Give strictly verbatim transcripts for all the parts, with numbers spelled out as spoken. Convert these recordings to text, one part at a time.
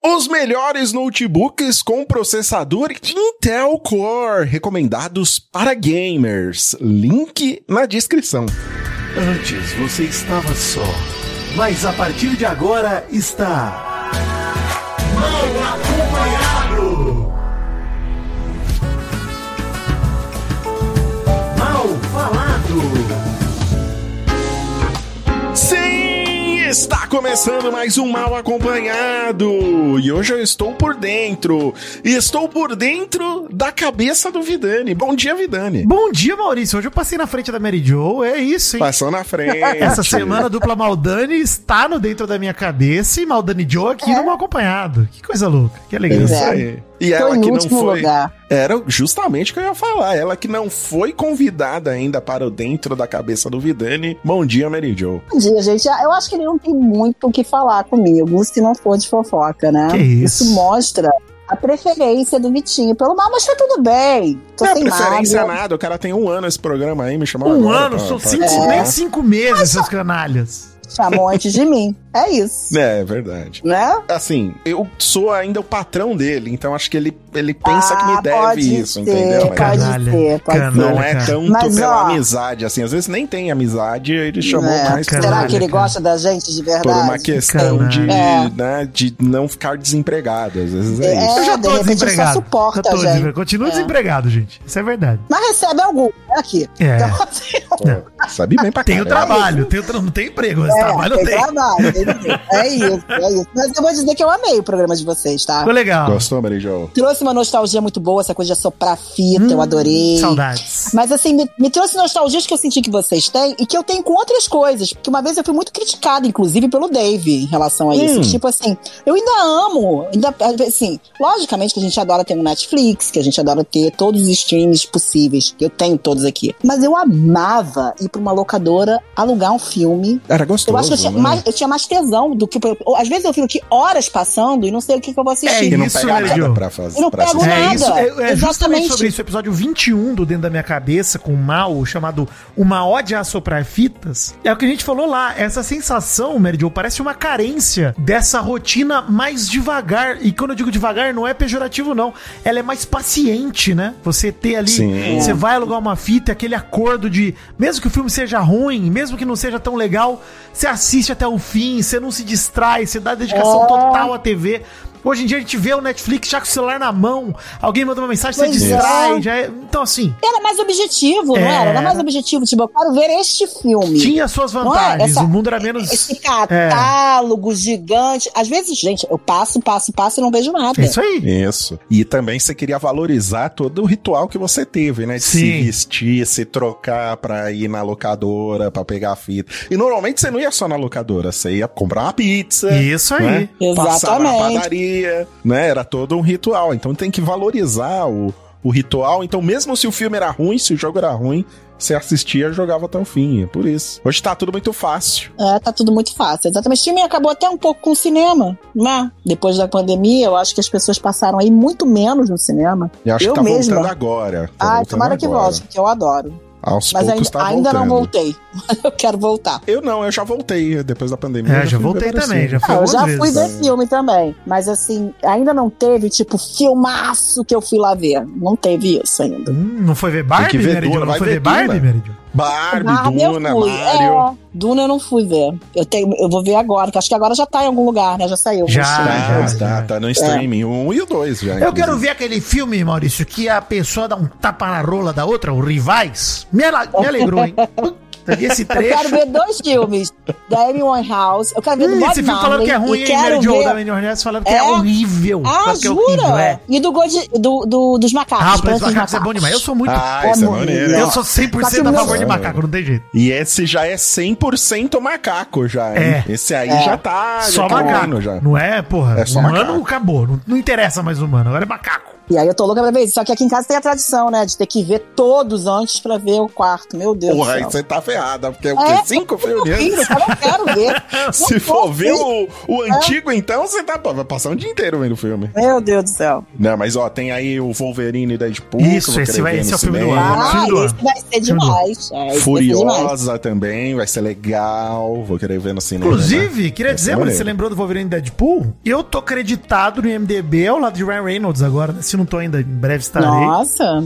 Os melhores notebooks com processador Intel Core, recomendados para gamers. Link na descrição. Antes você estava só, mas a partir de agora está mal acompanhado. Mal falado. Sim, está começando mais um Mal Acompanhado. E hoje eu estou por dentro. E estou por dentro da cabeça do Vidani. Bom dia, Vidani. Bom dia, Maurício. Hoje eu passei na frente da Mary Jo. É isso, hein? Passou na frente. Essa semana a dupla Maldani está no dentro da minha cabeça e Maldani Joe aqui é. no Mal Acompanhado. Que coisa louca. Que alegria. Isso aí. E Tô ela que não foi. Lugar. Era justamente o que eu ia falar. Ela que não foi convidada ainda para o dentro da cabeça do Vidani. Bom dia, Mary Jo. Bom dia, gente. Eu acho que ele não tem muito o que falar comigo, se não for de fofoca, né? Que isso? Isso mostra a preferência do Vitinho pelo mal, mas tá tudo bem. Tô Não, sem preferência nada. nada. O cara tem um ano esse programa aí, me chamou Um agora ano, pra- são pra- cinco, É. nem cinco meses, seus canalhas. Chamou antes de mim. É isso. É, é verdade. Né? Assim, eu sou ainda o patrão dele, então acho que ele, ele pensa Ah, que me deve pode isso, ser, entendeu? Pode Canalha. ser, pode Canalha. ser. Não é cara. tanto Mas, pela ó, amizade, assim. Às vezes nem tem amizade, ele chamou É. mais por, Será que ele cara. gosta da gente de verdade? por uma questão de, É. né, de não ficar desempregado. Às vezes é, É. isso. Eu já de tô repente desempregado. só suporta, Já tô gente. desempregado. Continuo É. desempregado, gente. Isso é verdade. Mas recebe algum, né, aqui. É. Então, assim, Pô, sabe bem pra Tenho caralho. trabalho, tenho tra... não tem emprego, mas é, trabalho eu tem tenho. trabalho, tem trabalho. É isso, é isso. Mas eu vou dizer que eu amei o programa de vocês, tá? Ficou legal. Gostou, Mary Jo? Trouxe uma nostalgia muito boa, essa coisa de assoprar fita, eu adorei. Saudades. Mas assim, me, me trouxe nostalgias que eu senti que vocês têm e que eu tenho com outras coisas. Porque uma vez eu fui muito criticada, inclusive, pelo Dave em relação a isso. Hum. Tipo assim, eu ainda amo, ainda, assim, logicamente que a gente adora ter um Netflix, que a gente adora ter todos os streams possíveis, que eu tenho todos aqui. Mas eu amava ir pra uma locadora alugar um filme. Era gostoso, Eu acho que eu tinha, né? mais, eu tinha mais tesão do que... Às vezes eu fico aqui horas passando e não sei o que, que eu vou assistir. Que não Isso, pega Mary nada Jo. pra fazer. Eu não pra pego assistir. nada. É isso, é, é justamente Exatamente. sobre isso, o episódio vinte e um do Dentro da Minha Cabeça, com o Mal, chamado Uma Ode a Assoprar Fitas. É o que a gente falou lá, essa sensação, Mary Jo, parece uma carência dessa rotina mais devagar. E quando eu digo devagar, não é pejorativo, não. Ela é mais paciente, né? Você ter ali, Sim. você vai alugar uma fita, aquele acordo de, mesmo que o filme seja ruim, mesmo que não seja tão legal, você assiste até o fim, você não se distrai, você dá dedicação É. total à T V. Hoje em dia a gente vê o Netflix já com o celular na mão, alguém manda uma mensagem, você Pois distrai, é. já é... Então assim, Era mais objetivo, não É. era? Era mais objetivo. Tipo, eu quero ver este filme. tinha suas Não é? vantagens, Essa- o mundo era menos... Esse catálogo gigante. Às vezes, gente, eu passo, passo, passo e não vejo nada. É isso aí. Isso. E também você queria valorizar todo o ritual que você teve, né? De Sim. se vestir, se trocar pra ir na locadora, pra pegar a fita. E normalmente você não ia só na locadora, você ia comprar uma pizza. Isso aí. Né? Passava na Exatamente. padaria, né? Era todo um ritual. Então tem que valorizar o, o ritual. Então mesmo se o filme era ruim, se o jogo era ruim, você assistia e jogava até o fim. É por isso. Hoje tá tudo muito fácil. É, tá tudo muito fácil. Exatamente. O time acabou até um pouco com o cinema, né? Depois da pandemia, eu acho que as pessoas passaram aí muito menos no cinema. E acho Eu que tá mesma. voltando agora. Tá Ai, voltando tomara que agora. volte, porque eu adoro. Aos Mas poucos ainda, tá ainda não voltando. voltei. Eu quero voltar. Eu não, eu já voltei depois da pandemia. É, eu já fui voltei ver também, já assim. fui Ah, eu algumas já vezes. fui ver filme também. Mas assim, ainda não teve, tipo, filmaço que eu fui lá ver. Não teve isso ainda. Hum, não foi ver Barbie, Tem que ver Mary Jo? Duna, Não vai foi ver ver Barbie, Duna. Mary Jo? Barbie, Barbie Duna, eu fui. Mario. É, Duna eu não fui ver. Eu, tenho, eu vou ver agora, que acho que agora já tá em algum lugar, né? Já saiu. Já, Vou Tá, já. tá, tá no streaming. Um e o dois já. Eu inclusive. quero ver aquele filme, Maurício, que a pessoa dá um tapa na rola da outra, o Rivais. Me, ala- me alegrou, hein? Puta, esse Eu trecho... quero ver dois filmes. Da Amy Winehouse. Eu quero ver do Hum, Bob esse filme falaram Marley. que é ruim, e hein, quero Mary Jo? ver... Da Manny Hornets falaram que é, É? horrível. Ah, Falaram que é jura? horrível, é. E do, God, do, do, dos macacos. Ah, o Planeta Planeta dos dos Macacos é bom demais. Eu sou muito... Ah, É isso é muito maneiro. legal. eu sou cem por Só que cento o a meu- favor de macaco, não tem jeito. E esse já é cem por cento macaco já, hein? É. Esse aí É. já tá... Só já tá macaco. indo já. Não é, porra, É só humano macaco. acabou. Não, não interessa mais humano, agora é macaco. E aí eu tô louca pra ver isso. Só que aqui em casa tem a tradição, né? De ter que ver todos antes pra ver o quarto. Meu Deus Porra, do aí céu. você tá ferrada, porque é o É, quê? Cinco filmes? Filho, eu não quero ver. Se Não for vou ver o, o antigo, então, você tá, pô, vai passar um dia inteiro vendo o filme. Meu Deus do céu. Não, mas ó, tem aí o Wolverine e Deadpool. Isso, que eu vou esse querer vai- ver esse no é o filme do cinema. ano. Ah, Filme do esse ano. vai ser Filme do ano. demais. É, esse vai ser demais. Furiosa também, vai ser legal. Vou querer ver no cinema. Inclusive, né? queria Vai dizer, ser mas maneiro. você lembrou do Wolverine e Deadpool? Eu tô acreditado no I M D B ao lado de Ryan Reynolds agora, né? Se não tô ainda, em breve estarei. Nossa.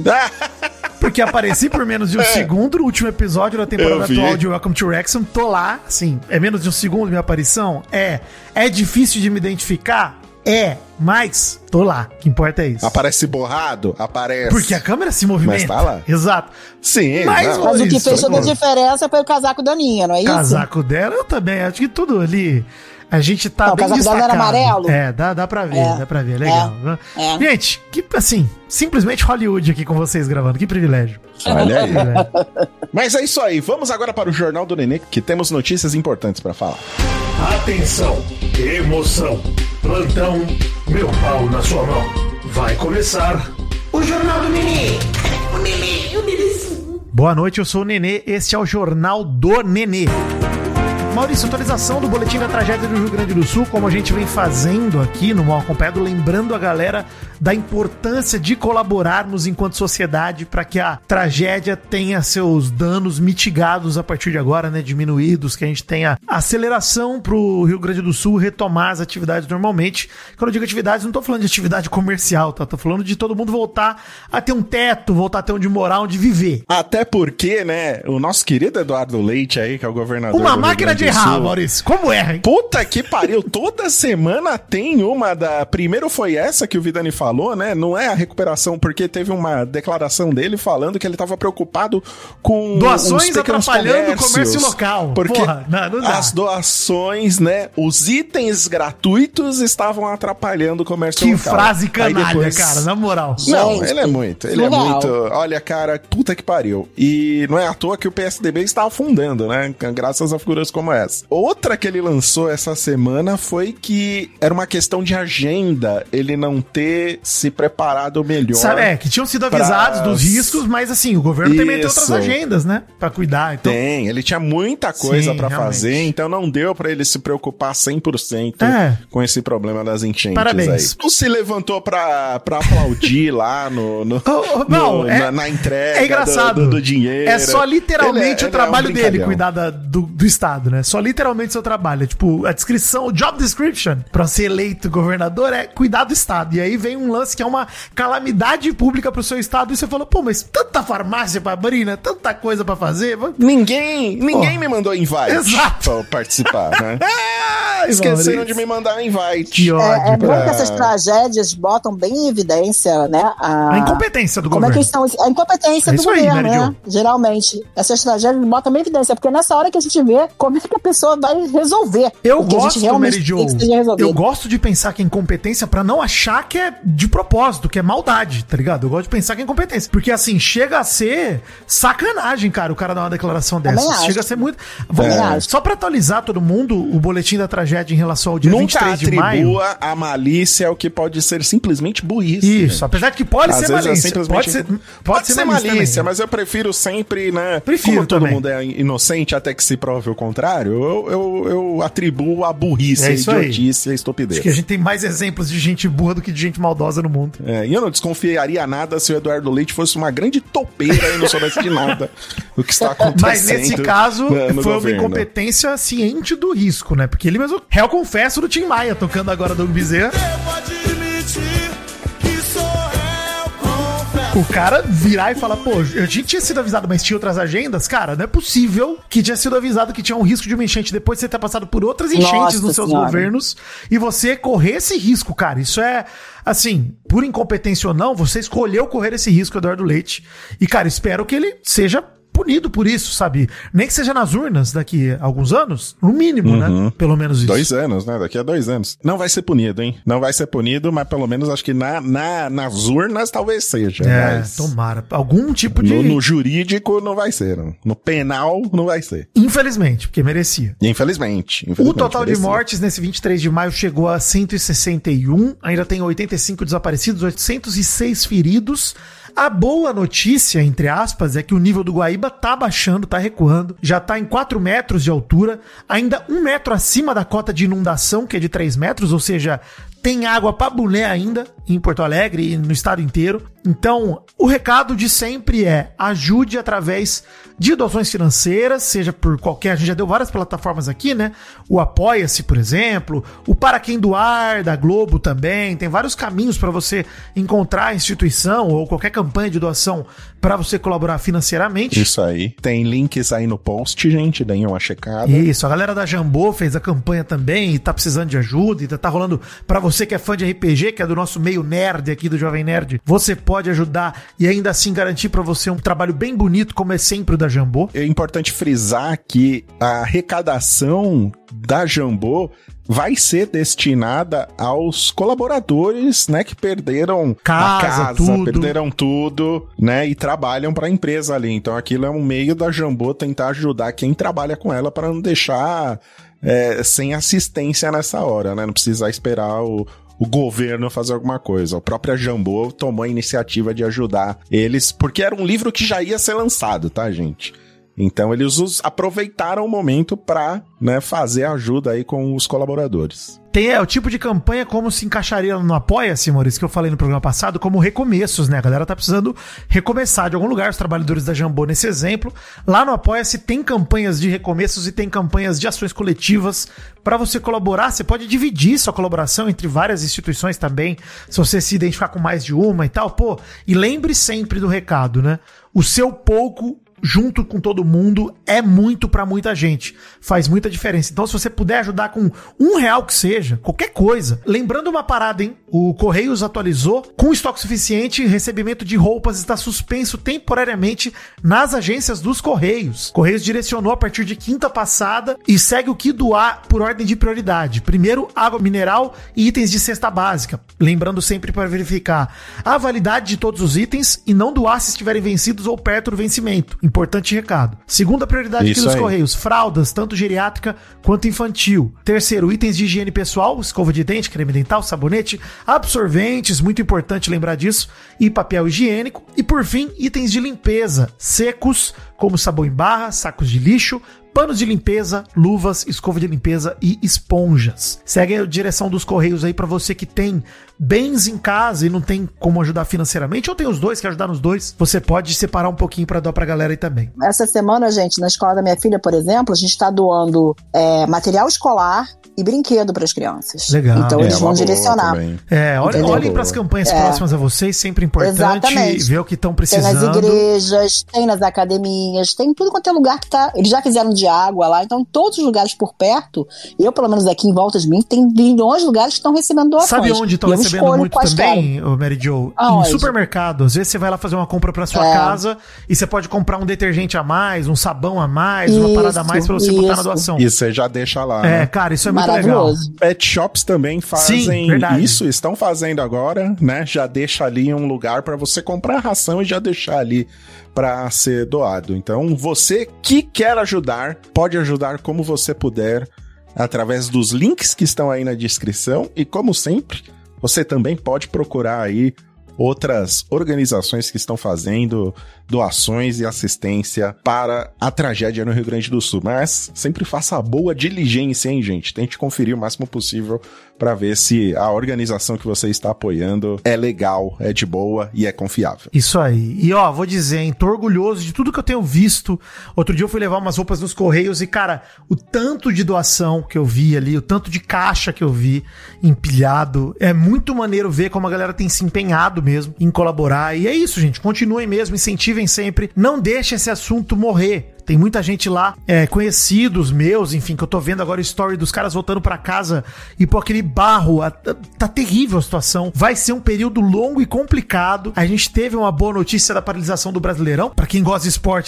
Porque apareci por menos de um segundo no último episódio da temporada Eu vi. atual de Welcome to Wrexham. Tô lá, assim, é menos de um segundo minha aparição? É. É difícil de me identificar? É. Mas, tô lá. O que importa é isso. Aparece borrado? Aparece. Porque a câmera se movimenta. Mas tá lá. Exato. Sim, Mas, não. Mas o que isso, fez toda a pô. diferença foi o casaco da Aninha, não é isso? Casaco dela, eu também. Acho que tudo ali. A gente tá Não, o bem casaco dela destacado. era amarelo? É, dá, dá pra ver, É. dá pra ver. É legal. É. É. Gente, que, assim, simplesmente Hollywood aqui com vocês gravando. Que privilégio. Olha aí. Privilégio. Mas é isso aí. Vamos agora para o Jornal do Nenê, que temos notícias importantes pra falar. Atenção, emoção, plantão, meu pau na sua mão. Vai começar o Jornal do Nenê. O Nenê, o Nenê. Boa noite, eu sou o Nenê. Este é o Jornal do Nenê. Maurício, atualização do Boletim da Tragédia do Rio Grande do Sul, como a gente vem fazendo aqui no Mal Acompanhado, lembrando a galera da importância de colaborarmos enquanto sociedade para que a tragédia tenha seus danos mitigados a partir de agora, né, diminuídos, que a gente tenha aceleração pro Rio Grande do Sul retomar as atividades normalmente. Quando eu digo atividades, não tô falando de atividade comercial, tá? Tô falando de todo mundo voltar a ter um teto, voltar a ter onde morar, onde viver. Até porque, né, o nosso querido Eduardo Leite aí, que é o governador Uma do Rio máquina Grande de do errar, Sul. Maurício. Como erra, hein? Puta que pariu, toda semana tem uma da... Primeiro foi essa que o Vidani falou, né? Não é a recuperação, porque teve uma declaração dele falando que ele tava preocupado com Doações os pequenos atrapalhando o comércios, comércio local. Porque Porra, não, não dá. as doações, né? Os itens gratuitos estavam atrapalhando o comércio Que local. frase Aí canalha, depois- cara, na moral. Não, Gente, ele é muito, ele é surreal. muito. Olha, cara, puta que pariu. E não é à toa que o P S D B está afundando, né? Graças a figuras como essa. Outra que ele lançou essa semana foi que era uma questão de agenda, ele não ter se preparado melhor. Sabe, é, que tinham sido avisados pras- dos riscos, mas assim, o governo também tem outras Isso. agendas, né? Pra cuidar. Então, Tem, ele tinha muita coisa Sim, pra realmente. fazer, então não deu pra ele se preocupar cem por cento É. com esse problema das enchentes. Parabéns. Aí. Tu se levantou pra, pra aplaudir lá no, no, Ô, ô, não, no- é- na, na entrega é engraçado. do, do, do dinheiro. É só literalmente Ele é- o ele trabalho é um dele brincalhão. cuidar da- do, do Estado, né? Só literalmente seu trabalho. É tipo, a descrição, o job description pra ser eleito governador é cuidar do Estado. E aí vem um lance que é uma calamidade pública pro seu Estado e você fala, pô, mas tanta farmácia pra abrir, né? Tanta coisa pra fazer. vamos- Ninguém, ninguém Pô. me mandou invite Exato. pra participar, né? Ah, esqueceram de me mandar invite. Que ódio. É, é bom pra- que essas tragédias botam bem em evidência, né? A, A incompetência do Como é governo. que estão? A incompetência É do isso aí, governo, Mary né? Jo. Geralmente. Essas tragédias botam bem em evidência, porque é nessa hora que a gente vê como é que a pessoa vai resolver. Eu o que a gosto, gente realmente Mary Jo, tem que seja resolvido. eu gosto de pensar que é incompetência pra não achar que é de propósito, que é maldade, tá ligado? Eu gosto de pensar que é incompetência. Porque assim, chega a ser sacanagem, cara, o cara dar uma declaração Também dessa. acho. Chega a ser muito... Vamos, Também acho. só pra atualizar todo mundo, o boletim da tragédia em relação ao dia vinte e Nunca três de maio... atribua a malícia ao que pode ser simplesmente burrice. Isso, né? apesar de que pode Às ser vezes é malícia. simplesmente- Pode ser, pode Pode ser ser malícia, malícia, também. mas eu prefiro sempre, né? Prefiro como todo também. mundo é inocente até que se prove o contrário, eu, eu, eu atribuo a burrice, É a isso aí. idiotice e a estupidez. Acho que a gente tem mais exemplos de gente burra do que de gente maldosa no mundo. É, e eu não desconfiaria nada se o Eduardo Leite fosse uma grande topeira e não soubesse de nada do que está acontecendo. Mas nesse caso, né, no foi governo. uma incompetência ciente do risco, né? Porque ele mesmo, réu confesso do Tim Maia, tocando agora Doug Bezerra. O cara virar e falar, pô, a gente tinha sido avisado, mas tinha outras agendas? Cara, não é possível que tinha sido avisado que tinha um risco de uma enchente depois de você ter passado por outras enchentes Nossa nos seus Senhora. governos e você correr esse risco, cara. Isso é, assim, por incompetência ou não, você escolheu correr esse risco, Eduardo Leite. E, cara, espero que ele seja punido punido por isso, sabe? Nem que seja nas urnas daqui a alguns anos, no mínimo, uhum. né? Pelo menos isso. Dois anos, né? Daqui a dois anos. Não vai ser punido, hein? Não vai ser punido, mas pelo menos acho que na, na, nas urnas talvez seja. É, mas... tomara. Algum tipo de... No, no jurídico não vai ser, não. No penal não vai ser. Infelizmente, porque merecia. Infelizmente. infelizmente o total merecia. de mortes nesse vinte e três de maio chegou a cento e sessenta e um, ainda tem oitenta e cinco desaparecidos, oitocentos e seis feridos. A boa notícia, entre aspas, é que o nível do Guaíba tá baixando, tá recuando, já tá em quatro metros de altura, ainda um metro acima da cota de inundação, que é de três metros, ou seja, tem água pra boné ainda em Porto Alegre e no estado inteiro. Então, o recado de sempre é: ajude através de doações financeiras, seja por qualquer... A gente já deu várias plataformas aqui, né? O Apoia-se, por exemplo, o Para Quem Doar, da Globo também. Tem vários caminhos para você encontrar a instituição ou qualquer campanha de doação para você colaborar financeiramente. Isso aí. Tem links aí no post, gente, deem uma checada. Isso, a galera da Jambô fez a campanha também e tá precisando de ajuda, e tá, tá rolando pra você que é fã de R P G, que é do nosso meio nerd aqui do Jovem Nerd. Você pode ajudar e ainda assim garantir pra você um trabalho bem bonito, como é sempre o da Jambô. É importante frisar que a arrecadação da Jambô vai ser destinada aos colaboradores, né, que perderam casa, a casa, tudo. perderam tudo, né, e trabalham para a empresa ali. Então aquilo é um meio da Jambô tentar ajudar quem trabalha com ela para não deixar é, sem assistência nessa hora, né, não precisar esperar o o governo fazer alguma coisa. A própria Jambô tomou a iniciativa de ajudar eles, porque era um livro que já ia ser lançado, tá, gente? Então eles os aproveitaram o momento para, né, fazer ajuda aí com os colaboradores. Tem é, o tipo de campanha como se encaixaria no Apoia-se, Maurício, que eu falei no programa passado, como recomeços, né? A galera tá precisando recomeçar de algum lugar, os trabalhadores da Jambô nesse exemplo. Lá no Apoia-se tem campanhas de recomeços e tem campanhas de ações coletivas para você colaborar. Você pode dividir sua colaboração entre várias instituições também, se você se identificar com mais de uma e tal. Pô, e lembre sempre do recado, né? O seu pouco junto com todo mundo é muito pra muita gente, faz muita diferença. Então se você puder ajudar com um real que seja, qualquer coisa. Lembrando uma parada, hein, o Correios atualizou, com estoque suficiente, recebimento de roupas está suspenso temporariamente nas agências dos Correios. Correios direcionou a partir de quinta passada e segue o que doar por ordem de prioridade. Primeiro, água mineral e itens de cesta básica, lembrando sempre para verificar a validade de todos os itens e não doar se estiverem vencidos ou perto do vencimento. Importante recado. Segunda prioridade Isso aqui dos aí. Correios, fraldas, tanto geriátrica quanto infantil. Terceiro, itens de higiene pessoal, escova de dente, creme dental, sabonete, absorventes, muito importante lembrar disso, e papel higiênico. E por fim, itens de limpeza, secos, como sabão em barra, sacos de lixo, panos de limpeza, luvas, escova de limpeza e esponjas. Segue a direção dos Correios aí pra você que tem bens em casa e não tem como ajudar financeiramente, ou tem os dois, quer ajudar nos dois, você pode separar um pouquinho pra dar pra galera aí também. Essa semana, gente, na escola da minha filha, por exemplo, a gente tá doando é, material escolar e brinquedo para as crianças. Legal. Então É, eles vão uma boa direcionar. também. É, olhem, Entendeu? olhem pras campanhas É. próximas a vocês, sempre importante Exatamente. ver o que estão Tem precisando. nas igrejas, tem nas academias, tem tudo quanto é lugar que tá. Eles já fizeram de água lá, então em todos os lugares por perto, eu, pelo menos aqui em volta de mim, tem bilhões de lugares que estão recebendo doações. Sabe onde estão E eu recebendo escolho muito quais também, ô Mary Jo? Em Aonde? supermercado. Às vezes você vai lá fazer uma compra pra sua É. casa e você pode comprar um detergente a mais, um sabão a mais, uma Isso, parada a mais pra você botar na isso. doação. E você já deixa lá, É, né? cara, isso é muito legal. Maravilhoso. Pet shops também fazem Sim, verdade. isso, estão fazendo agora, né? Já deixa ali um lugar para você comprar ração e já deixar ali para ser doado. Então, você que quer ajudar, pode ajudar como você puder através dos links que estão aí na descrição e, como sempre, você também pode procurar aí outras organizações que estão fazendo doações e assistência para a tragédia no Rio Grande do Sul. Mas sempre faça a boa diligência, hein, gente? Tente conferir o máximo possível para ver se a organização que você está apoiando é legal, é de boa e é confiável. Isso aí. E ó, vou dizer, hein, tô orgulhoso de tudo que eu tenho visto. Outro dia eu fui levar umas roupas nos Correios e, cara, o tanto de doação que eu vi ali, o tanto de caixa que eu vi empilhado, é muito maneiro ver como a galera tem se empenhado mesmo em colaborar. E é isso, gente. Continuem mesmo, incentivem sempre. Não deixe esse assunto morrer. Tem muita gente lá, é, conhecidos meus, enfim, que eu tô vendo agora o story dos caras voltando pra casa e pô, aquele barro, a, tá terrível a situação. Vai ser um período longo e complicado. A gente teve uma boa notícia da paralisação do Brasileirão, pra quem gosta de esporte e tal, pra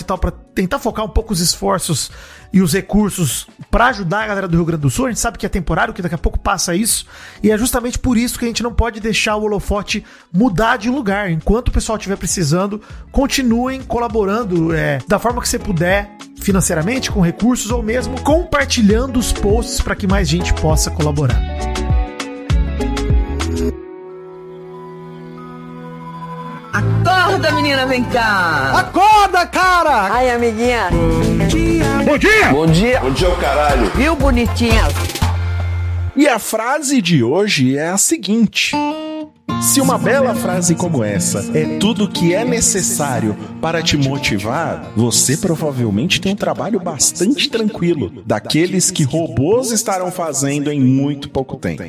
tentar focar um pouco os esforços e os recursos pra ajudar a galera do Rio Grande do Sul. A gente sabe que é temporário, que daqui a pouco passa isso, e é justamente por isso que a gente não pode deixar o holofote mudar de lugar. Enquanto o pessoal estiver precisando, continuem colaborando é, da forma que você puder, financeiramente, com recursos, ou mesmo compartilhando os posts para que mais gente possa colaborar. Acorda, menina, vem cá! Acorda, cara! Ai, amiguinha! Bom dia! Bom dia! Bom dia, o caralho! Viu, bonitinha? E a frase de hoje é a seguinte: se uma bela frase como essa é tudo que é necessário para te motivar, você provavelmente tem um trabalho bastante tranquilo, daqueles que robôs estarão fazendo em muito pouco tempo.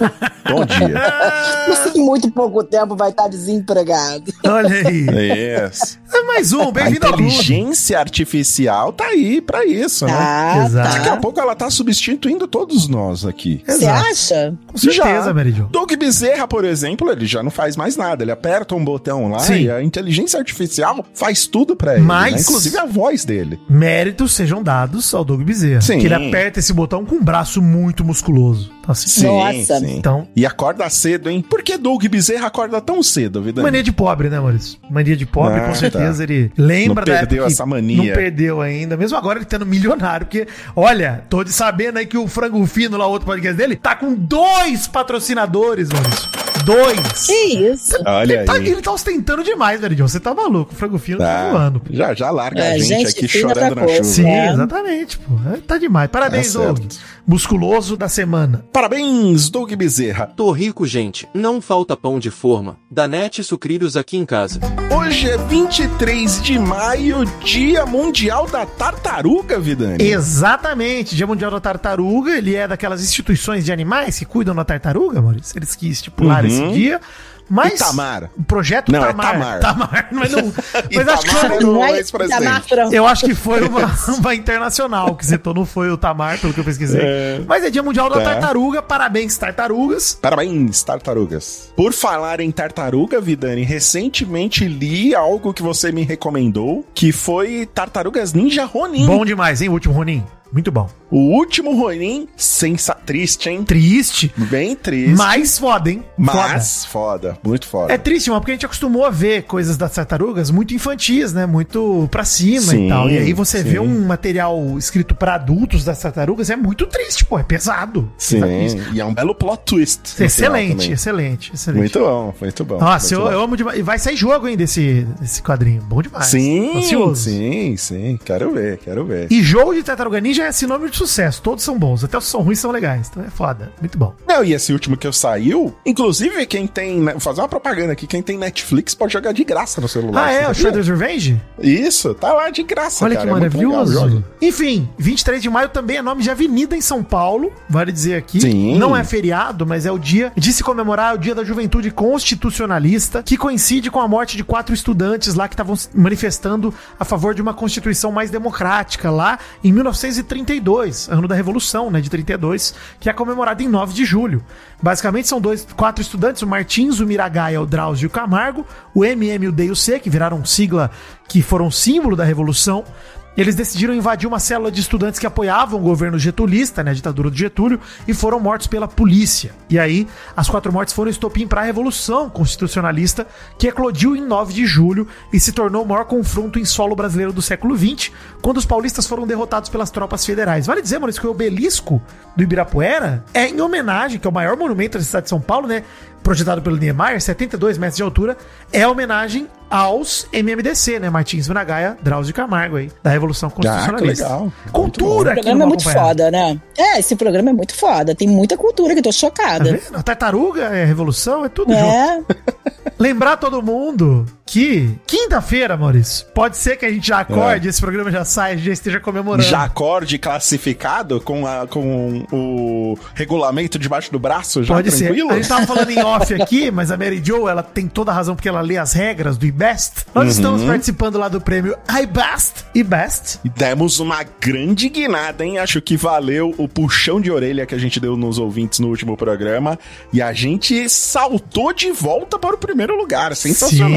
Bom dia. Você em muito pouco tempo vai estar desempregado. Olha aí. Yes. É mais um, bem-vindo A ao clube. inteligência artificial tá aí pra isso, né? Ah, Exato. Daqui a pouco ela tá substituindo todos nós aqui. Você Exato. acha? Com certeza, Já. Mary Jo. Doug Bezerra, por exemplo, ele já não faz mais nada. Ele aperta um botão lá Sim. e a inteligência artificial faz tudo pra ele. Mas- Né? Inclusive a voz dele. Méritos sejam dados ao Doug Bezerra. Sim. Que ele aperta esse botão com um braço muito musculoso. Tá assim. Sim, Nossa. sim. Então, E acorda cedo, hein? Por que Doug Bezerra acorda tão cedo, vida? mania de pobre, né, Maurício? Mania de pobre, Ah, com certeza. tá. Ele lembra Não da perdeu época que essa mania. Não perdeu ainda. Mesmo agora ele tendo milionário. Porque, olha, tô de sabendo aí que o Frango Fino, lá, outro podcast dele, tá com dois patrocinadores, Maurício. Dois. Que isso? Olha Ele tá, aí. ele tá ostentando demais, velho. Você tá maluco. O Frango Fino tá, Tá. voando. pô. Já, já larga É, a gente, gente aqui fina chorando pra na coisa. chuva. Sim, É. exatamente, pô. É, Tá demais. Parabéns, Tá Doug. certo. Musculoso da semana. Parabéns, Doug Bezerra. Tô rico, gente. Não falta pão de forma. Danete sucrilhos aqui em casa. Hoje é vinte e três de maio, Dia Mundial da Tartaruga, Vidani. Exatamente. Dia Mundial da Tartaruga. Ele é daquelas instituições de animais que cuidam da tartaruga, Maurício. Eles que estipularam Uhum. esse dia. Mas Itamar. o projeto Não, é Tamar. Tamar. Tamar, mas não. Mas acho que Itamar foi, era o Não é ex-presidente. Itamar Franco. eu acho que foi uma, uma internacional que citou, não foi o Tamar, pelo que eu pesquisei. É. Mas é Dia Mundial da Tá. Tartaruga. Parabéns, tartarugas. Parabéns, tartarugas. Por falar em tartaruga, Vidani, recentemente li algo que você me recomendou, que foi Tartarugas Ninja Ronin. Bom demais, hein? O último Ronin. Muito bom. O último Ronin, sensa... triste, hein? Triste, Bem triste. mas foda, hein? Mas foda. Muito foda. É triste, mano, porque a gente acostumou a ver coisas das tartarugas muito infantis, né? Muito pra cima Sim, e tal. E aí você sim. vê um material escrito pra adultos das tartarugas, é muito triste, pô. É pesado. Sim, Pesadíssimo. e é um belo plot twist. no final Excelente, também. excelente, excelente. Muito bom, muito bom. Nossa, eu, muito bom. eu amo demais. E vai sair jogo, hein, desse, desse quadrinho. Bom demais. Sim, Ansioso. sim, sim. Quero ver, quero ver. E jogo de Tartaruga Ninja é sinônimo de sucesso. Todos são bons. Até os que são ruins são legais. Então é foda. Muito bom. Não, e esse último que eu saiu, inclusive quem tem, né, vou fazer uma propaganda aqui, quem tem Netflix pode jogar de graça no celular. Ah, é? você O sabia? Shredder's Revenge? Isso, tá lá de graça, Olha cara, que é muito legal, maravilhoso. joga. Enfim, vinte e três de maio também é nome de avenida em São Paulo, vale dizer aqui. Sim. Não é feriado, mas é o dia de se comemorar o Dia da Juventude Constitucionalista, que coincide com a morte de quatro estudantes lá que estavam se manifestando a favor de uma Constituição mais democrática, lá em mil novecentos e trinta e dois, ano da Revolução, né, de trinta e dois, que é comemorado em nove de julho. Basicamente são dois, quatro estudantes, o Martins, o Miragaia, o Drauzio e o Camargo, o M M e o D e o C, que viraram sigla, que foram símbolo da Revolução. Eles decidiram invadir uma célula de estudantes que apoiavam o governo getulista, né, a ditadura do Getúlio, e foram mortos pela polícia. E aí, as quatro mortes foram estopim para a Revolução Constitucionalista, que eclodiu em nove de julho e se tornou o maior confronto em solo brasileiro do século vinte, quando os paulistas foram derrotados pelas tropas federais. Vale dizer, Maurício, que o obelisco do Ibirapuera é em homenagem, que é o maior monumento da cidade de São Paulo, né, projetado pelo Niemeyer, setenta e dois metros de altura, é homenagem aos M M D C, né? Martins, Miragaia, Drauzio e Camargo aí, da Revolução Constitucionalista. Ah, que legal. Cultura O aqui programa no é muito Acompanhado. foda, né? É, esse programa é muito foda. Tem muita cultura que eu tô Tá chocada. vendo? A tartaruga é revolução, é tudo junto. É, Lembrar todo mundo que quinta-feira, Maurício, pode ser que a gente já acorde, É. esse programa já saia, já esteja comemorando. Já acorde classificado com, a, com o regulamento debaixo do braço, já Pode tranquilo? ser. A gente tava falando em off aqui, mas a Mary Jo, ela tem toda a razão porque ela lê as regras do iBest. Nós Uhum. estamos participando lá do prêmio iBest. iBest. E demos uma grande guinada, hein? Acho que valeu o puxão de orelha que a gente deu nos ouvintes no último programa. E a gente saltou de volta para o primeiro lugar. Sensacional. Sim, muito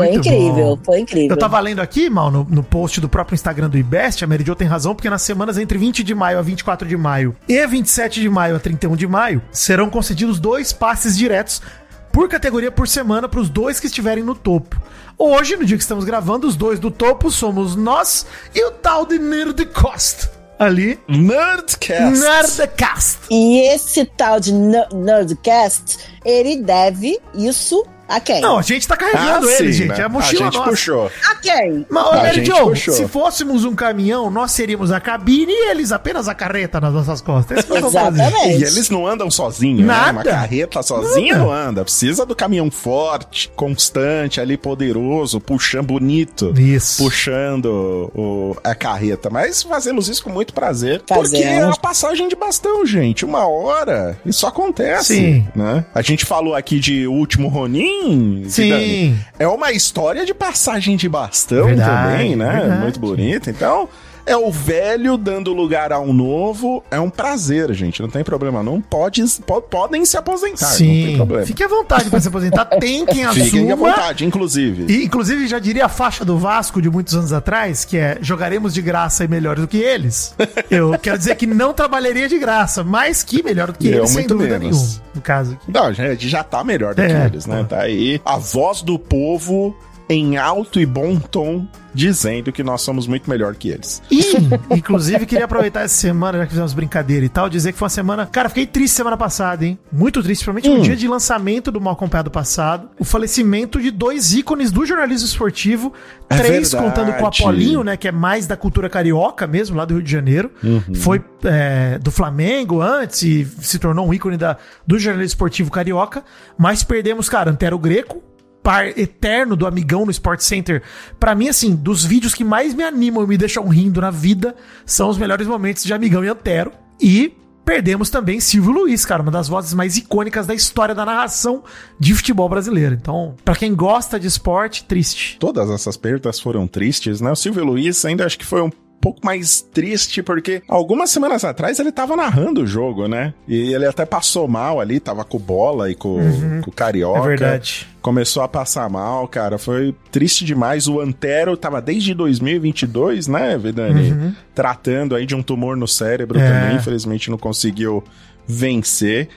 Foi Muito incrível, bom. foi incrível. Eu tava lendo aqui, Mal, no, no post do próprio Instagram do IBEST, a Mary Jo tem razão, porque nas semanas entre vinte de maio a vinte e quatro de maio e vinte e sete de maio a trinta e um de maio, serão concedidos dois passes diretos por categoria por semana para os dois que estiverem no topo. Hoje, no dia que estamos gravando, os dois do topo somos nós e o tal de Nerdcast. Ali. Nerdcast. Nerdcast. E esse tal de Ner- Nerdcast, ele deve isso a quem? Não, a gente tá carregando Ah, ele, sim, gente. né? É a mochila A gente nossa. puxou. A quem? Mas, A Mary gente Jo, puxou. se fôssemos um caminhão, nós seríamos a cabine e eles apenas a carreta nas nossas costas. Esse que nós vamos fazer. Exatamente. E eles não andam sozinhos, né? Nada. Uma carreta sozinha Nada. não anda. Precisa do caminhão forte, constante, ali poderoso, puxando bonito. Isso. Puxando o, a carreta. Mas fazemos isso com muito prazer. Porque é Fazemos. uma passagem de bastão, gente. Uma hora. Isso acontece. Sim. Né? A gente falou aqui de Último Ronin. Sim. Zidane. É uma história de passagem de bastão Verdade, também, né? verdade. Muito bonita. Então, é o velho dando lugar ao novo. É um prazer, gente. Não tem problema, não. Pode, po- podem se aposentar, não tem Sim. problema. Fique à vontade pra se aposentar. Tem quem assuma. Fiquem à vontade, inclusive. E, inclusive, já diria a faixa do Vasco de muitos anos atrás, que é jogaremos de graça e melhor do que eles. Eu quero dizer que não trabalharia de graça, mas que melhor do que Eu, eles, sem muito dúvida menos. nenhuma. No caso aqui. Não, gente, já tá melhor do É, que eles, né? pô. Tá aí a voz do povo em alto e bom tom dizendo que nós somos muito melhor que eles. E, inclusive, queria aproveitar essa semana, já que fizemos brincadeira e tal, dizer que foi uma semana... Cara, fiquei triste semana passada, hein? Muito triste, principalmente Hum. no dia de lançamento do Mal Acompanhado passado. O falecimento de dois ícones do jornalismo esportivo. É três verdade. contando com o Apolinho, né? Que é mais da cultura carioca mesmo, lá do Rio de Janeiro. Uhum. Foi é, do Flamengo antes e se tornou um ícone da, do jornalismo esportivo carioca. Mas perdemos, cara, Antero Greco, par eterno do Amigão no Sport Center. Pra mim, assim, dos vídeos que mais me animam e me deixam rindo na vida, são os melhores momentos de Amigão e Antero. E perdemos também Silvio Luiz, cara, uma das vozes mais icônicas da história da narração de futebol brasileiro. Então, pra quem gosta de esporte, triste. Todas essas perdas foram tristes, né? O Silvio Luiz ainda acho que foi um pouco mais triste, porque algumas semanas atrás ele tava narrando o jogo, né? E ele até passou mal ali, tava com bola e com, com o Carioca. É verdade. Começou a passar mal, cara. Foi triste demais. O Antero tava desde dois mil e vinte e dois, né, Vidani? Tratando aí de um tumor no cérebro É. também. Infelizmente não conseguiu vencer.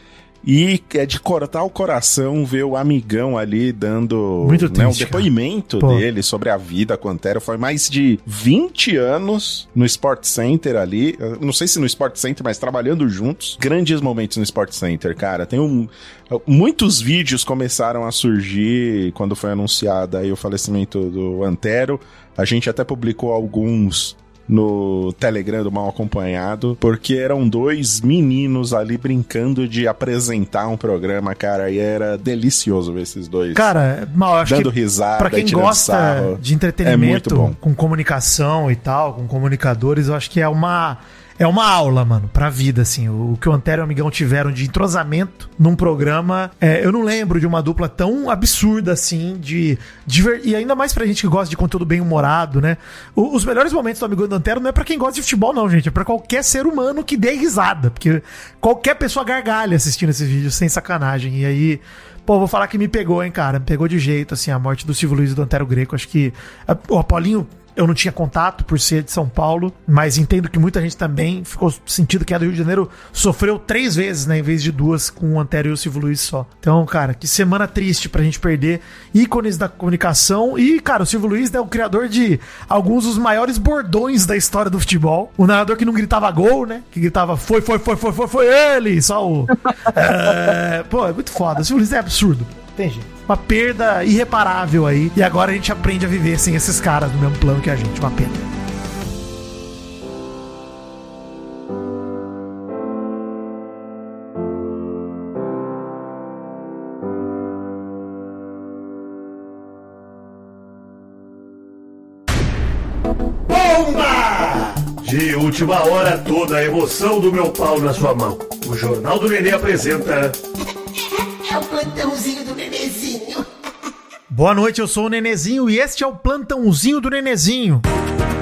E é de cortar o coração ver o Amigão ali dando Muito né, o triste, depoimento Pô. dele sobre a vida com o Antero. Foi mais de vinte anos no Sport Center ali. Eu não sei se no Sport Center, mas trabalhando juntos. Grandes momentos no Sport Center, cara. Tem um... Muitos vídeos começaram a surgir quando foi anunciado aí o falecimento do Antero. A gente até publicou alguns no Telegram do Mal Acompanhado, porque eram dois meninos ali brincando de apresentar um programa, cara, e era delicioso ver esses dois Cara, mal, eu acho dando que risada, pra quem tirando gosta sarro. de É muito entretenimento bom. com comunicação e tal, com comunicadores, eu acho que é uma é uma aula, mano, pra vida, assim. O, o que o Antero e o Amigão tiveram de entrosamento num programa, é, eu não lembro de uma dupla tão absurda, assim, de, de ver- e ainda mais pra gente que gosta de conteúdo bem humorado, né? O- os melhores momentos do Amigão e do Antero não é pra quem gosta de futebol, não, gente. É pra qualquer ser humano que dê risada, porque qualquer pessoa gargalha assistindo esses vídeos, sem sacanagem. E aí... Pô, vou falar que me pegou, hein, cara. Me pegou de jeito, assim, a morte do Silvio Luiz e do Antero Greco. Acho que a- o Apolinho eu não tinha contato por ser de São Paulo, mas entendo que muita gente também ficou sentindo que a do Rio de Janeiro sofreu três vezes, né, em vez de duas, com o Antero e o Silvio Luiz só. Então, cara, que semana triste pra gente perder ícones da comunicação. E, cara, o Silvio Luiz é o criador de alguns dos maiores bordões da história do futebol. O narrador que não gritava gol, né, que gritava foi, foi, foi, foi, foi, foi ele, só o... é... Pô, é muito foda. O Silvio Luiz é absurdo. Tem jeito. Uma perda irreparável aí. E agora a gente aprende a viver sem esses caras no mesmo plano que a gente. Uma pena. De última hora, toda a emoção do meu pau na sua mão. O Jornal do Nenê apresenta... É o plantãozinho do Nenezinho. Boa noite, eu sou o Nenezinho e este é o plantãozinho do Nenezinho.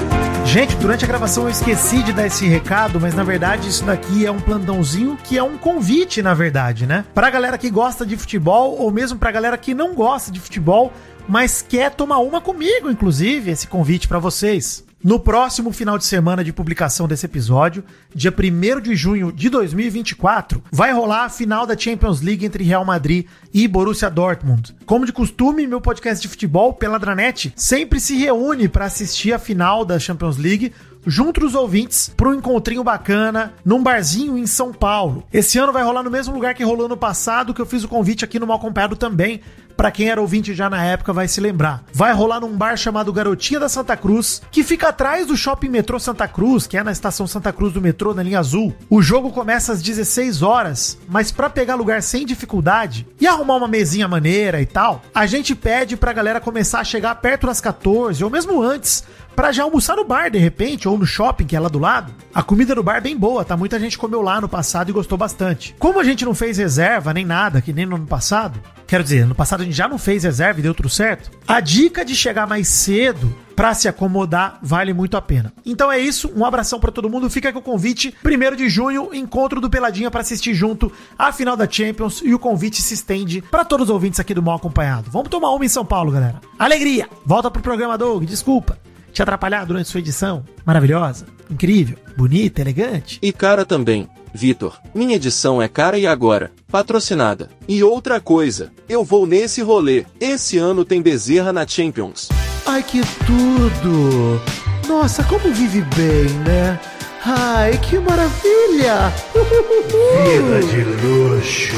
Gente, durante a gravação eu esqueci de dar esse recado, mas na verdade isso daqui é um plantãozinho que é um convite, na verdade, né? Pra galera que gosta de futebol, ou mesmo pra galera que não gosta de futebol, mas quer tomar uma comigo, inclusive, esse convite pra vocês. No próximo final de semana de publicação desse episódio, dia primeiro de junho de dois mil e vinte e quatro, vai rolar a final da Champions League entre Real Madrid e Borussia Dortmund. Como de costume, meu podcast de futebol, Peladranet, sempre se reúne para assistir a final da Champions League junto os ouvintes para um encontrinho bacana num barzinho em São Paulo. Esse ano vai rolar no mesmo lugar que rolou no passado, que eu fiz o convite aqui no Mal Acompanhado também. Pra quem era ouvinte já na época vai se lembrar. Vai rolar num bar chamado Garotinha da Santa Cruz, que fica atrás do Shopping Metrô Santa Cruz, que é na estação Santa Cruz do metrô, na linha azul. O jogo começa às dezesseis horas, mas pra pegar lugar sem dificuldade e arrumar uma mesinha maneira e tal, a gente pede pra galera começar a chegar perto das quatorze, ou mesmo antes, pra já almoçar no bar, de repente, ou no shopping, que é lá do lado. A comida do bar é bem boa, tá? Muita gente comeu lá no passado e gostou bastante. Como a gente não fez reserva, nem nada, que nem no ano passado, quero dizer, no passado a gente já não fez reserva e deu tudo certo, a dica de chegar mais cedo pra se acomodar vale muito a pena. Então é isso, um abração pra todo mundo, fica aqui o convite, primeiro de junho, encontro do Peladinha pra assistir junto a final da Champions, e o convite se estende pra todos os ouvintes aqui do Mal Acompanhado. Vamos tomar uma em São Paulo, galera. Alegria! Volta pro programa, Doug, desculpa te atrapalhar durante sua edição maravilhosa, incrível, bonita, elegante. E cara também, Vitor, minha edição é cara e agora, patrocinada. E outra coisa, eu vou nesse rolê, esse ano tem Bezerra na Champions. Ai, que tudo! Nossa, como vive bem, né? Ai, que maravilha! Vida de luxo.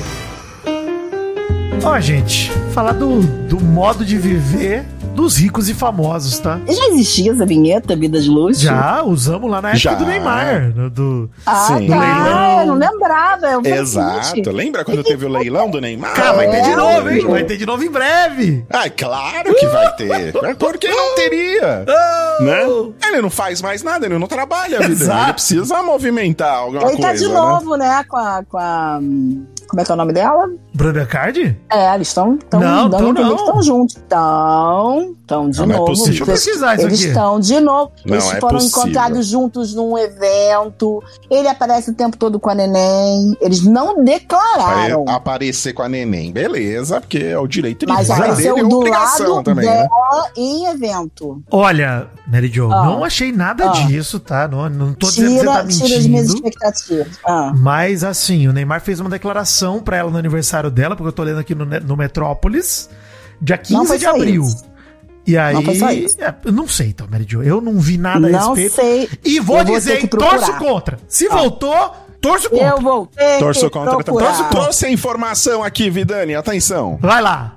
Ó, gente, falar do, do modo de viver dos ricos e famosos, tá? Já existia essa vinheta, Vida de Luxo? Já, usamos lá na época Já. do Neymar. Do, do... Ah, Sim. tá. Leilão. Eu não lembrava. Eu falei, Exato. gente, Lembra quando teve o leilão do Neymar? Cara, vai ter de É. novo, hein? Vai ter de novo em breve. Ah, claro que vai ter. Por que não teria? Oh! Né? Ele não faz mais nada, ele não trabalha a vida. Exato. Ele precisa movimentar alguma Ele tá coisa, de novo, né, com a, com a... Como é que é o nome dela? Bruna Cardi? É, eles estão Não, dando tão a entender não. que estão juntos. Estão, estão de Não, não é novo. possível. Deixa eu pesquisar isso Eles aqui. estão de novo. Não, Eles é foram possível. encontrados juntos num evento. Ele aparece o tempo todo com a neném. Eles não declararam. Apare- aparecer com a neném, beleza, porque é o direito de Mas vai apareceu dele e do obrigação lado também, dela né? em evento. Olha, Mary Jo, Ah. não achei nada Ah. disso, tá? Não, não tô dizendo que você Tira, tá tira as minhas mentindo. expectativas. Ah. Mas assim, o Neymar fez uma declaração pra ela no aniversário dela, porque eu tô lendo aqui no, ne- no Metrópolis, dia Não quinze foi de só abril. isso. E aí, Não foi só isso. é, eu não sei, então, Mary Jo, eu não vi nada a Não respeito. sei. E vou Eu vou dizer, ter que hein, torço procurar. contra. Se Ah. voltou, torço contra. Eu vou ter Torço que contra. procurar. Torço, trouxe a informação aqui, Vidani, atenção. Vai lá.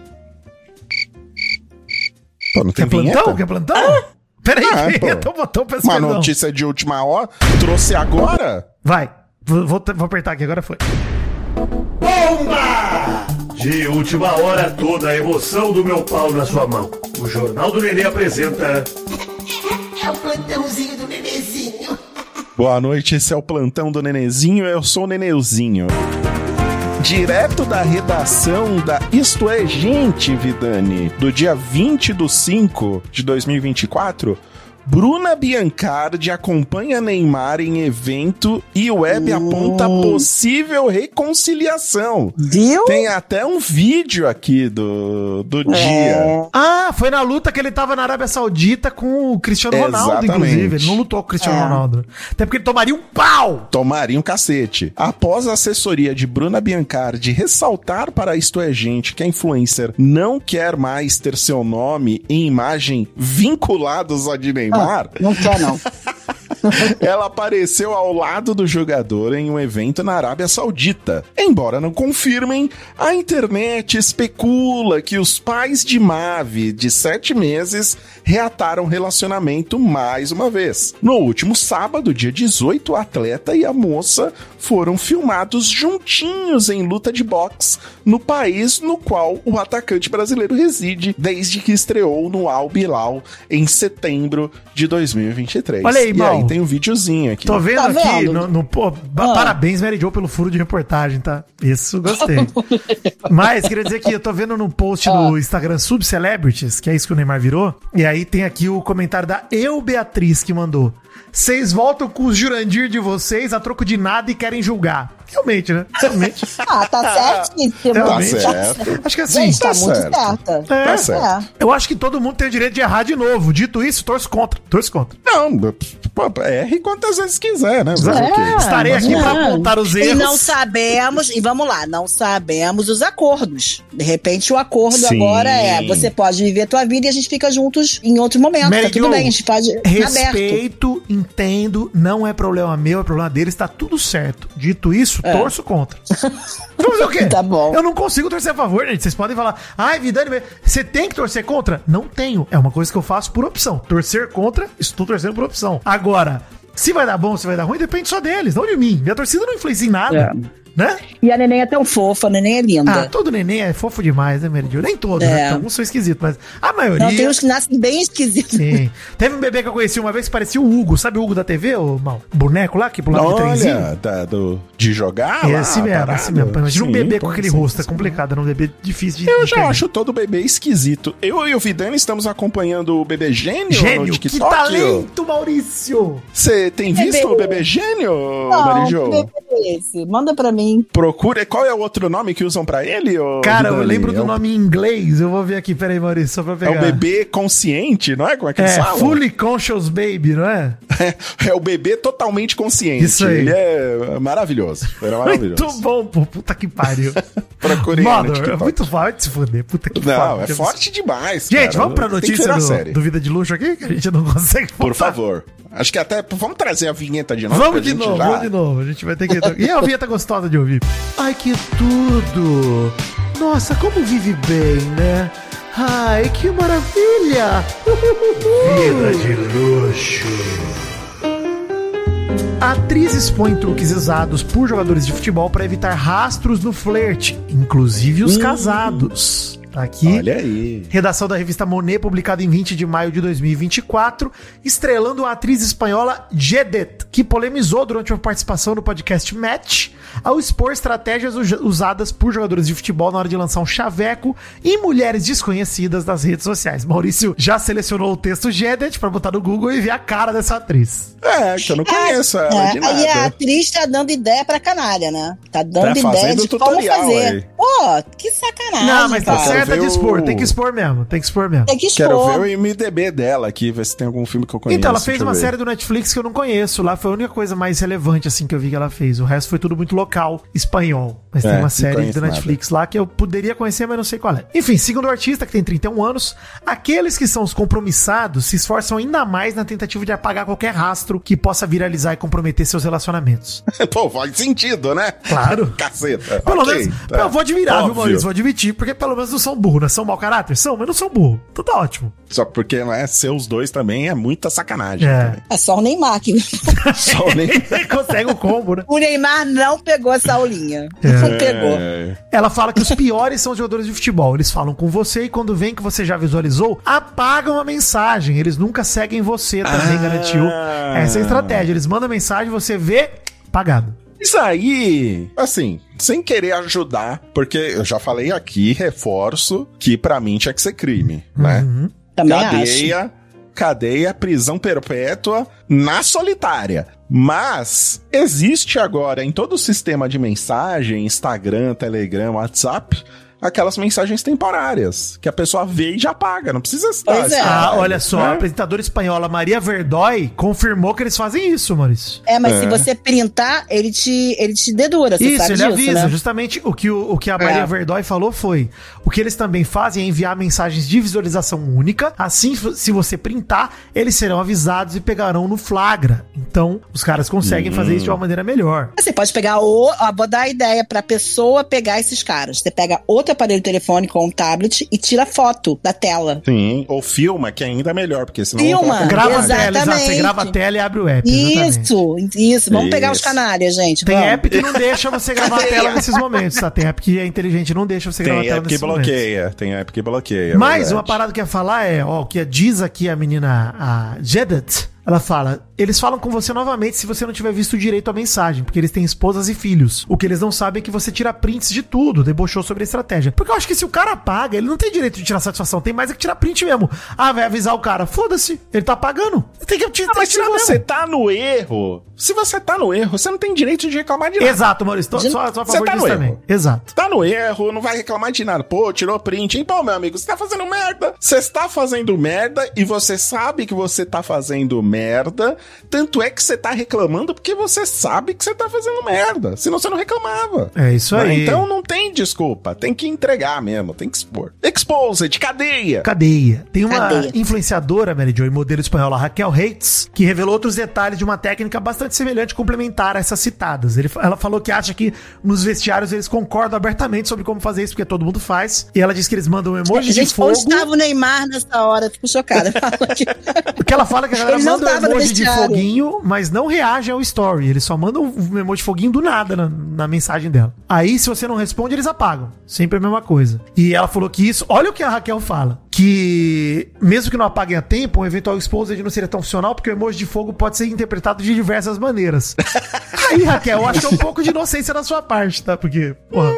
Pô, não tem Quer plantão? vinheta? Quer plantão? Peraí, Ah, pô. vinheta, o botão, peço Uma perdão. notícia de última hora, trouxe agora? Vai, vou, vou, vou apertar aqui, agora foi. Bomba! De última hora, toda a emoção do meu pau na sua mão. O Jornal do Nenê apresenta... É o plantãozinho do Nenezinho. Boa noite, esse é o Plantão do Nenezinho, eu sou o Neneuzinho. Direto da redação da Isto É Gente, Vidani, do dia vinte de cinco de dois mil e vinte e quatro, Bruna Biancardi acompanha Neymar em evento e o web aponta possível reconciliação. Viu? Tem até um vídeo aqui do, do dia. É. Ah, foi na luta que ele tava na Arábia Saudita com o Cristiano Ronaldo, Exatamente. inclusive. Ele não lutou com o Cristiano É. Ronaldo. Até porque ele tomaria um pau! Tomaria um cacete. Após a assessoria de Bruna Biancardi ressaltar para Isto É Gente que a influencer não quer mais ter seu nome e imagem vinculados a de Neymar, Não quer, não. ela apareceu ao lado do jogador em um evento na Arábia Saudita. Embora não confirmem, a internet especula que os pais de Mavi, de sete meses, reataram o relacionamento mais uma vez. No último sábado, dia dezoito, o atleta e a moça foram filmados juntinhos em luta de boxe no país no qual o atacante brasileiro reside desde que estreou no Al Bilal em setembro de dois mil e vinte e três. Olha aí, e Mal. aí tem um videozinho aqui. Tô vendo Tá aqui, vendo? no, no- pô, ba- Ah. parabéns, Mary Jo, pelo furo de reportagem, tá? Isso, gostei. Mas, queria dizer que eu tô vendo num post no Instagram Subcelebrities, que é isso que o Neymar virou, e aí tem aqui o comentário da Eu Beatriz, que mandou: vocês voltam com os Jurandir de vocês a troco de nada e querem julgar. Realmente, né? Realmente. Ah, tá certíssimo. Tá Tá certo. Acho que assim... Gente, tá, Tá muito certo. certa. É, Tá certo. É. eu acho que todo mundo tem o direito de errar de novo. Dito isso, torço contra. Torço contra. Não, pô, erre quantas vezes quiser, né? Fazer o quê? É. Estarei aqui mas pra não. apontar os E erros. não sabemos, e vamos lá, não sabemos os acordos. De repente o acordo Sim. agora é, você pode viver a tua vida e a gente fica juntos em outro momento, Mary tá tudo Jo, bem, a gente pode aberto. Respeito, entendo, não é problema meu, é problema deles, tá tudo certo. Dito isso, É. torço contra. Vamos fazer o quê? Tá bom. Eu não consigo torcer a favor, gente. Vocês podem falar, ai, Vidani, você tem que torcer contra? Não tenho. É uma coisa que eu faço por opção. Torcer contra, estou torcendo por opção. Agora, se vai dar bom, se vai dar ruim, depende só deles, não de mim. Minha torcida não influencia em nada. É. Né? E a neném é tão fofa, a neném é linda. Ah, todo neném é fofo demais, né, Mary Jo? Nem todos, É. né? Alguns são esquisitos, mas a maioria... Não, tem uns que nascem bem esquisitos. Sim. Teve um bebê que eu conheci uma vez que parecia o Hugo. Sabe o Hugo da T V, o mal? Boneco lá que pulava de trenzinho? Olha, da, do, de jogar lá, Esse mesmo, parado. esse mesmo. Imagina um Sim, bebê pô, com aquele sim, rosto, é sim. complicado, era um bebê difícil de Eu de já entender. acho todo bebê esquisito. Eu e o Vidani estamos acompanhando o bebê gênio, no Gênio, que TikTok. talento, Maurício! Você tem visto Bebê. o bebê gênio, Não, Marijo? que bebê é esse? Manda pra mim. Procura. Qual é o outro nome que usam pra ele? ô, Cara, eu Vidani? lembro é do o, nome em inglês, eu vou ver aqui, peraí, Maurício, só pra É pegar. o bebê consciente, não é? Como é que eles É, falam? Fully Conscious Baby, não é? É o bebê totalmente consciente. Isso aí. Ele é maravilhoso. Ele é maravilhoso. Muito bom, pô, puta que pariu. Procurem aí no Mano, é TikTok. muito forte se foder, puta que Não, pariu. é forte demais, Gente, cara. vamos pra Tem que notícia virar do, série. do Vida de Luxo aqui, que a gente não consegue Por voltar. favor. Acho que até... Vamos trazer a vinheta de novo. Vamos pra de gente novo, já- vamos de novo. A gente vai ter que. E a vinheta gostosa de ouvir. Ai, que tudo! Nossa, como vive bem, né? Ai, que maravilha! Vida de luxo. A atriz expõe truques usados por jogadores de futebol para evitar rastros no flerte, inclusive os casados. Tá aqui. Olha aí. Redação da revista Monet, publicada em vinte de maio de dois mil e vinte e quatro, estrelando a atriz espanhola Jedet, que polemizou durante uma participação no podcast Match ao expor estratégias us- usadas por jogadores de futebol na hora de lançar um chaveco em mulheres desconhecidas das redes sociais. Maurício já selecionou o texto Jedet pra botar no Google e ver a cara dessa atriz. É, que eu não conheço ela É, de aí a nada. atriz tá dando ideia pra canalha, né? Tá dando Tá ideia fazendo de tutorial como fazer. aí. Pô, que sacanagem, Não, mas tá cara. quero certo é ver de expor, o- tem que expor mesmo, tem que expor mesmo. Tem que Quero expor. ver o I M D B dela aqui, ver se tem algum filme que eu conheço. Então, ela fez Deixa eu uma ver. série do Netflix que eu não conheço. Lá foi a única coisa mais relevante, assim, que eu vi que ela fez. O resto foi tudo muito local, espanhol. Mas É, tem uma não série conheço do Netflix lá que eu poderia conhecer, mas não sei qual é. Enfim, segundo o artista, que tem trinta e um anos, aqueles que são os compromissados se esforçam ainda mais na tentativa de apagar qualquer rastro que possa viralizar e comprometer seus relacionamentos. Pô, faz sentido, né? Claro. Caceta. Pelo Ok, menos, tá. eu vou admirar, viu, Óbvio. Maurício? Vou admitir, porque pelo menos não são burros, né? São mau caráter? São, mas não são burros. Então tá ótimo. Só porque não é ser os dois também é muita sacanagem. É. também. É só o Neymar que... Só nem... Consegue o combo, né? O Neymar não pegou essa aulinha. É. Não pegou. É. Ela fala que os piores são os jogadores de futebol. Eles falam com você e quando vem que você já visualizou, apagam a mensagem. Eles nunca seguem você, também Ah. garantiu. Essa é a estratégia. Eles mandam a mensagem, você vê, apagado. Isso aí, assim, sem querer ajudar, porque eu já falei aqui, reforço, que pra mim tinha que ser crime, né? Uhum. Também acho. Cadeia, cadeia, prisão perpétua na solitária. Mas existe agora em todo o sistema de mensagem, Instagram, Telegram, WhatsApp, aquelas mensagens temporárias, que a pessoa vê e já apaga, não precisa estar. Pois é. Ah, olha só, né? a apresentadora espanhola Maria Verdói confirmou que eles fazem isso, Maurício. É, mas É. se você printar, ele te, ele te dedura, você Isso, sabe ele disso, avisa. né? Justamente o que, o, o que a Maria É. Verdói falou foi: o que eles também fazem é enviar mensagens de visualização única. Assim, se você printar, eles serão avisados e pegarão no flagra. Então, os caras conseguem fazer isso de uma maneira melhor. Você pode pegar o... Ó, vou dar a ideia pra pessoa pegar esses caras. Você pega outro aparelho telefônico ou um tablet e tira foto da tela. Sim, ou filma, que é ainda melhor, porque senão... Filma. vai- Grava a tela, exato. Exatamente. Você grava a tela e abre o app. exatamente. Isso, isso. Vamos Isso. pegar os canalhas, gente. Tem vamos. app que não deixa você gravar a tela nesses momentos, tá? Tem app que é inteligente e não deixa você gravar a Tem tela app que nesses momentos. bloqueia, tem app que bloqueia. Mas verdade. uma parada que eu ia falar é, ó, o que diz aqui a menina, a Jedet, ela fala, eles falam com você novamente se você não tiver visto direito a mensagem, porque eles têm esposas e filhos. O que eles não sabem é que você tira prints de tudo, debochou sobre a estratégia. Porque eu acho que se o cara paga, ele não tem direito de tirar satisfação, tem mais é que tirar print mesmo. Ah, vai avisar o cara, foda-se, ele tá pagando. Tem que, tem Ah, mas que se tirar você mesmo. tá no erro, se você tá no erro, você não tem direito de reclamar de nada. Exato, Maurício, tô, só, só a Você favor tá disso no também. erro. Exato. Tá no erro, não vai reclamar de nada. Pô, tirou print, hein? Pô, meu amigo, você tá fazendo merda. Você está fazendo merda e você sabe que você tá fazendo merda. Tanto é que você tá reclamando porque você sabe que você tá fazendo merda. Senão você não reclamava. É isso Né? aí. Então não tem desculpa. Tem que entregar mesmo, tem que expor. Exposed, cadeia. Cadeia. Tem uma Cadeia. influenciadora, Mary Jo, e modelo espanhola, Raquel Reitz, que revelou outros detalhes de uma técnica bastante semelhante e complementar a essas citadas. Ele, ela falou que acha que nos vestiários eles concordam abertamente sobre como fazer isso, porque todo mundo faz. E ela diz que eles mandam emoji de Gente, fogo. onde estava o Neymar nessa hora? Fico chocada. Porque ela fala que a galera Eles não manda um tavam no emoji de vestiário. foguinho, mas não reage ao story. Eles só mandam um emoji de foguinho do nada na, na mensagem dela. Aí, se você não responde, eles apagam. Sempre a mesma coisa. E ela falou que isso... Olha o que a Raquel fala. Que mesmo que não apaguem a tempo, um eventual exposed não seria tão funcional, porque o emoji de fogo pode ser interpretado de diversas maneiras. Aí, Raquel, eu acho que é um pouco de inocência da sua parte, tá? Porque, porra...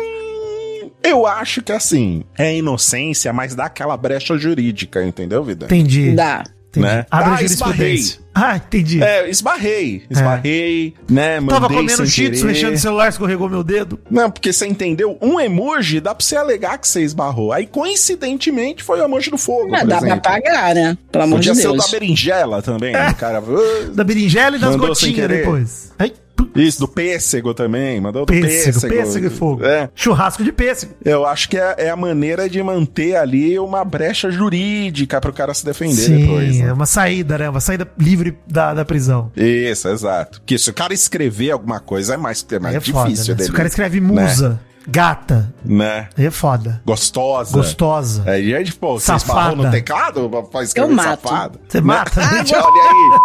Eu acho que assim, é inocência, mas dá aquela brecha jurídica, entendeu, vida? Dá. Entendi. Entendi. Né? Abre Ah, a jurisprudência. Ah, entendi. É, esbarrei, esbarrei, né, mandei Tava comendo sem cheetos, querer. mexendo no celular, escorregou meu dedo. Não, porque você entendeu? Um emoji dá pra você alegar que você esbarrou. Aí, coincidentemente, foi o emoji do fogo, Ah, por dá pra exemplo. pagar, né? Pelo amor Podia de ser o Deus. da berinjela também, É. o cara... "Ah", Da berinjela e das Mandou sem gotinhas querer. depois. Ai, Isso, do pêssego também, mandou do pêssego, pêssego. pêssego e fogo. É. Churrasco de pêssego. Eu acho que é, é a maneira de manter ali uma brecha jurídica pro cara se defender Sim, depois. é Né? uma saída, né? Uma saída livre da, da prisão. Isso, exato. Porque se o cara escrever alguma coisa, é mais, é mais Aí é difícil foda, né? dele. Se o cara escreve musa, gata, Né? aí é foda. Gostosa. Gostosa. É, e aí, tipo, você Safada. esbarrou no teclado pra escrever Eu mato. safado? Você Né? mata? Olha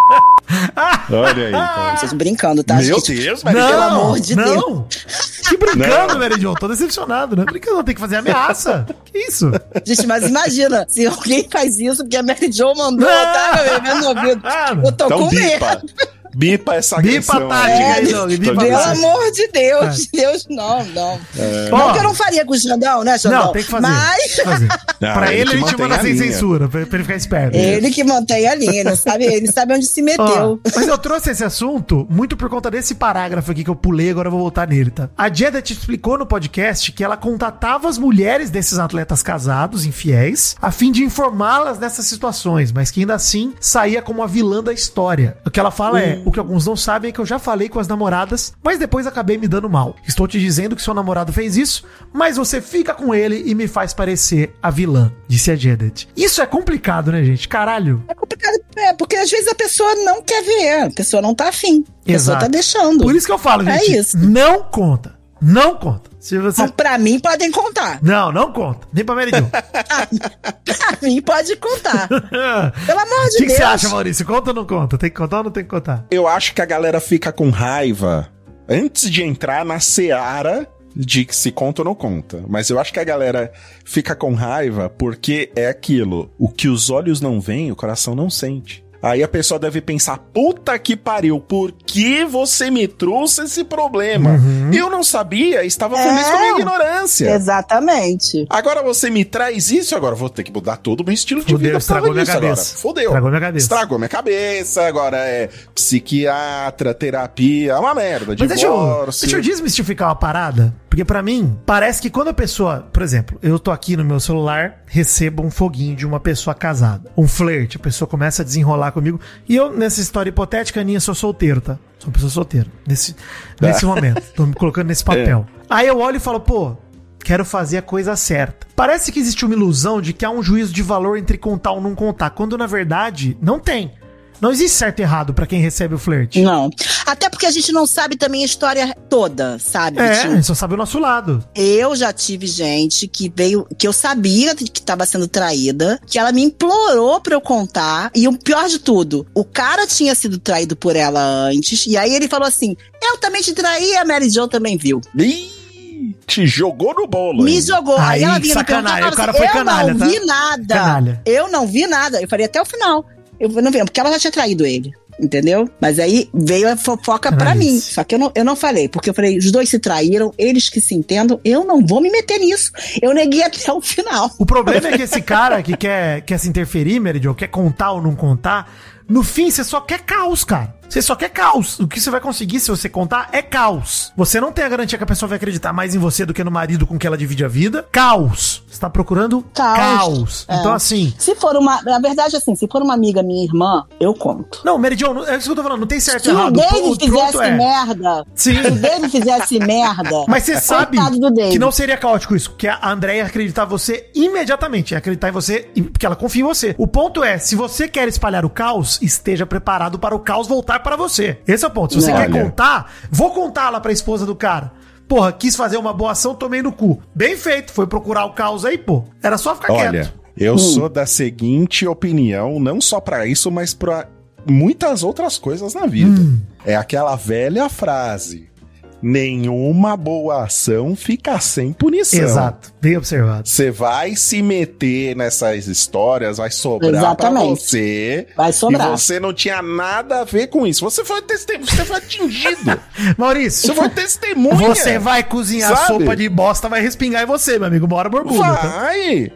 aí. Olha aí. Então. Vocês brincando, tá? Meu gente? Deus, Mary Não, Jo. Pelo amor de não. Que brincando, Não. Mary Jo. Tô decepcionado, né? Brincando, tem que fazer ameaça. Que isso? Gente, mas imagina, se alguém faz isso, porque a Mary Jo mandou, tá, meu bebê no ouvido. Eu tô Então com bipa. medo. Bipa essa Bipa agressão a aí. tática aí, É, Doug. Bipa Tô a Pelo tática. dizendo. amor de Deus, Deus, não, não. Ó, Não que eu não faria com o Xandão, né, Xandão? Não, tem que fazer. Mas Tem que fazer. Não, pra ele ele, que a gente mantém manda a sem linha. censura, pra, pra ele ficar esperto. ele que mantém a linha, ele não sabe, ele sabe onde se Ó, meteu. mas eu trouxe esse assunto muito por conta desse parágrafo aqui que eu pulei, agora eu vou voltar nele, tá? A Jedet explicou no podcast que ela contatava as mulheres desses atletas casados, infiéis, a fim de informá-las dessas situações, mas que ainda assim saía como a vilã da história. O que ela fala é, o que alguns não sabem é que eu já falei com as namoradas, mas depois acabei me dando mal. Estou te dizendo que seu namorado fez isso, mas você fica com ele e me faz parecer a vilã, disse a Jedet. Isso é complicado, né, gente? Caralho. É complicado, é, porque às vezes a pessoa não quer ver, a pessoa não tá afim. A pessoa Exato. tá deixando. Por isso que eu falo, É gente, isso. não conta. Não conta. Se você... Então, pra mim, podem contar. Não, não conta. Nem pra Mary Jo. Pra mim, pode contar. Pelo amor O de que, que Deus. você acha, Maurício? Conta ou não conta? Tem que contar ou não tem que contar? Eu acho que a galera fica com raiva antes de entrar na seara de se conta ou não conta. Mas eu acho que a galera fica com raiva porque é aquilo. O que os olhos não veem, o coração não sente. Aí a pessoa deve pensar, puta que pariu, por que você me trouxe esse problema? Uhum. Eu não sabia, estava feliz É. com a minha ignorância. Exatamente. Agora você me traz isso, agora eu vou ter que mudar todo o meu estilo de Fudeu, vida. por estragou causa minha disso cabeça. Agora. Fudeu. Estragou minha cabeça. Estragou minha cabeça, agora é psiquiatra, terapia, é uma merda, Mas deixa eu, divórcio. deixa eu desmistificar uma parada. Porque pra mim, parece que quando a pessoa... Por exemplo, eu tô aqui no meu celular, recebo um foguinho de uma pessoa casada. Um flerte, a pessoa começa a desenrolar comigo. E eu, nessa história hipotética, Aninha, sou solteiro, tá? Sou uma pessoa solteira. Nesse, nesse momento. Tô me colocando nesse papel. Aí eu olho e falo, pô... Quero fazer a coisa certa. Parece que existe uma ilusão de que há um juízo de valor entre contar ou não contar, quando na verdade não tem. Não existe certo e errado pra quem recebe o flerte. Não. Até porque a gente não sabe também a história toda, sabe, É, a Vitinho? gente só sabe o nosso lado. Eu já tive gente que veio, que eu sabia que estava sendo traída, que ela me implorou pra eu contar. E o pior de tudo, o cara tinha sido traído por ela antes. E aí ele falou assim: eu também te traí, e a Mary Jo também viu. Ih, te jogou no bolo. Me hein? jogou. Aí, Aí, ela vinha me sacanagem, perguntar, o cara assim, foi eu canalha, não tá? vi nada. Canalha. Eu não vi nada. Eu falei até o final. Eu não vi, porque ela já tinha traído ele. entendeu? Mas aí veio a fofoca pra Analise. mim. Só que eu não, eu não falei, porque eu falei, os dois se traíram, eles que se entendam, eu não vou me meter nisso. Eu neguei até o final. O problema é que esse cara que quer, quer se interferir, Meridio, quer contar ou não contar, no fim você só quer caos, cara. Você só quer caos. O que você vai conseguir se você contar é caos. Você não tem a garantia que a pessoa vai acreditar mais em você do que no marido com que ela divide a vida. Caos. Você tá procurando caos. Caos. É. Então, assim... Se for uma... Na verdade, assim, se for uma amiga minha irmã, eu conto. Não, Meridio, não- é isso que eu tô falando. Não tem certo Se e o errado. David O ponto fizesse é- merda, Sim. se o David fizesse merda, Mas você sabe coitado do David. que não seria caótico isso, que a Andrea ia acreditar em você imediatamente, ia acreditar em você, e- porque ela confia em você. O ponto é, se você quer espalhar o caos, esteja preparado para o caos voltar para você. Esse é o ponto. Se você Olha. quer contar, vou contar lá pra esposa do cara. Porra, quis fazer uma boa ação, tomei no cu. Bem feito, foi procurar o caos aí, pô. Era só ficar Olha, quieto. eu sou da seguinte opinião, não só pra isso, mas pra muitas outras coisas na vida. É aquela velha frase: nenhuma boa ação fica sem punição. Exato, bem observado. Você vai se meter nessas histórias, vai sobrar Exatamente. pra você. Vai sobrar. E você não tinha nada a ver com isso. Você foi, teste... você foi atingido. Maurício, Você foi testemunha. você vai cozinhar sabe? sopa de bosta, vai respingar em você, meu amigo. Bora borbulha. Tá? Vai,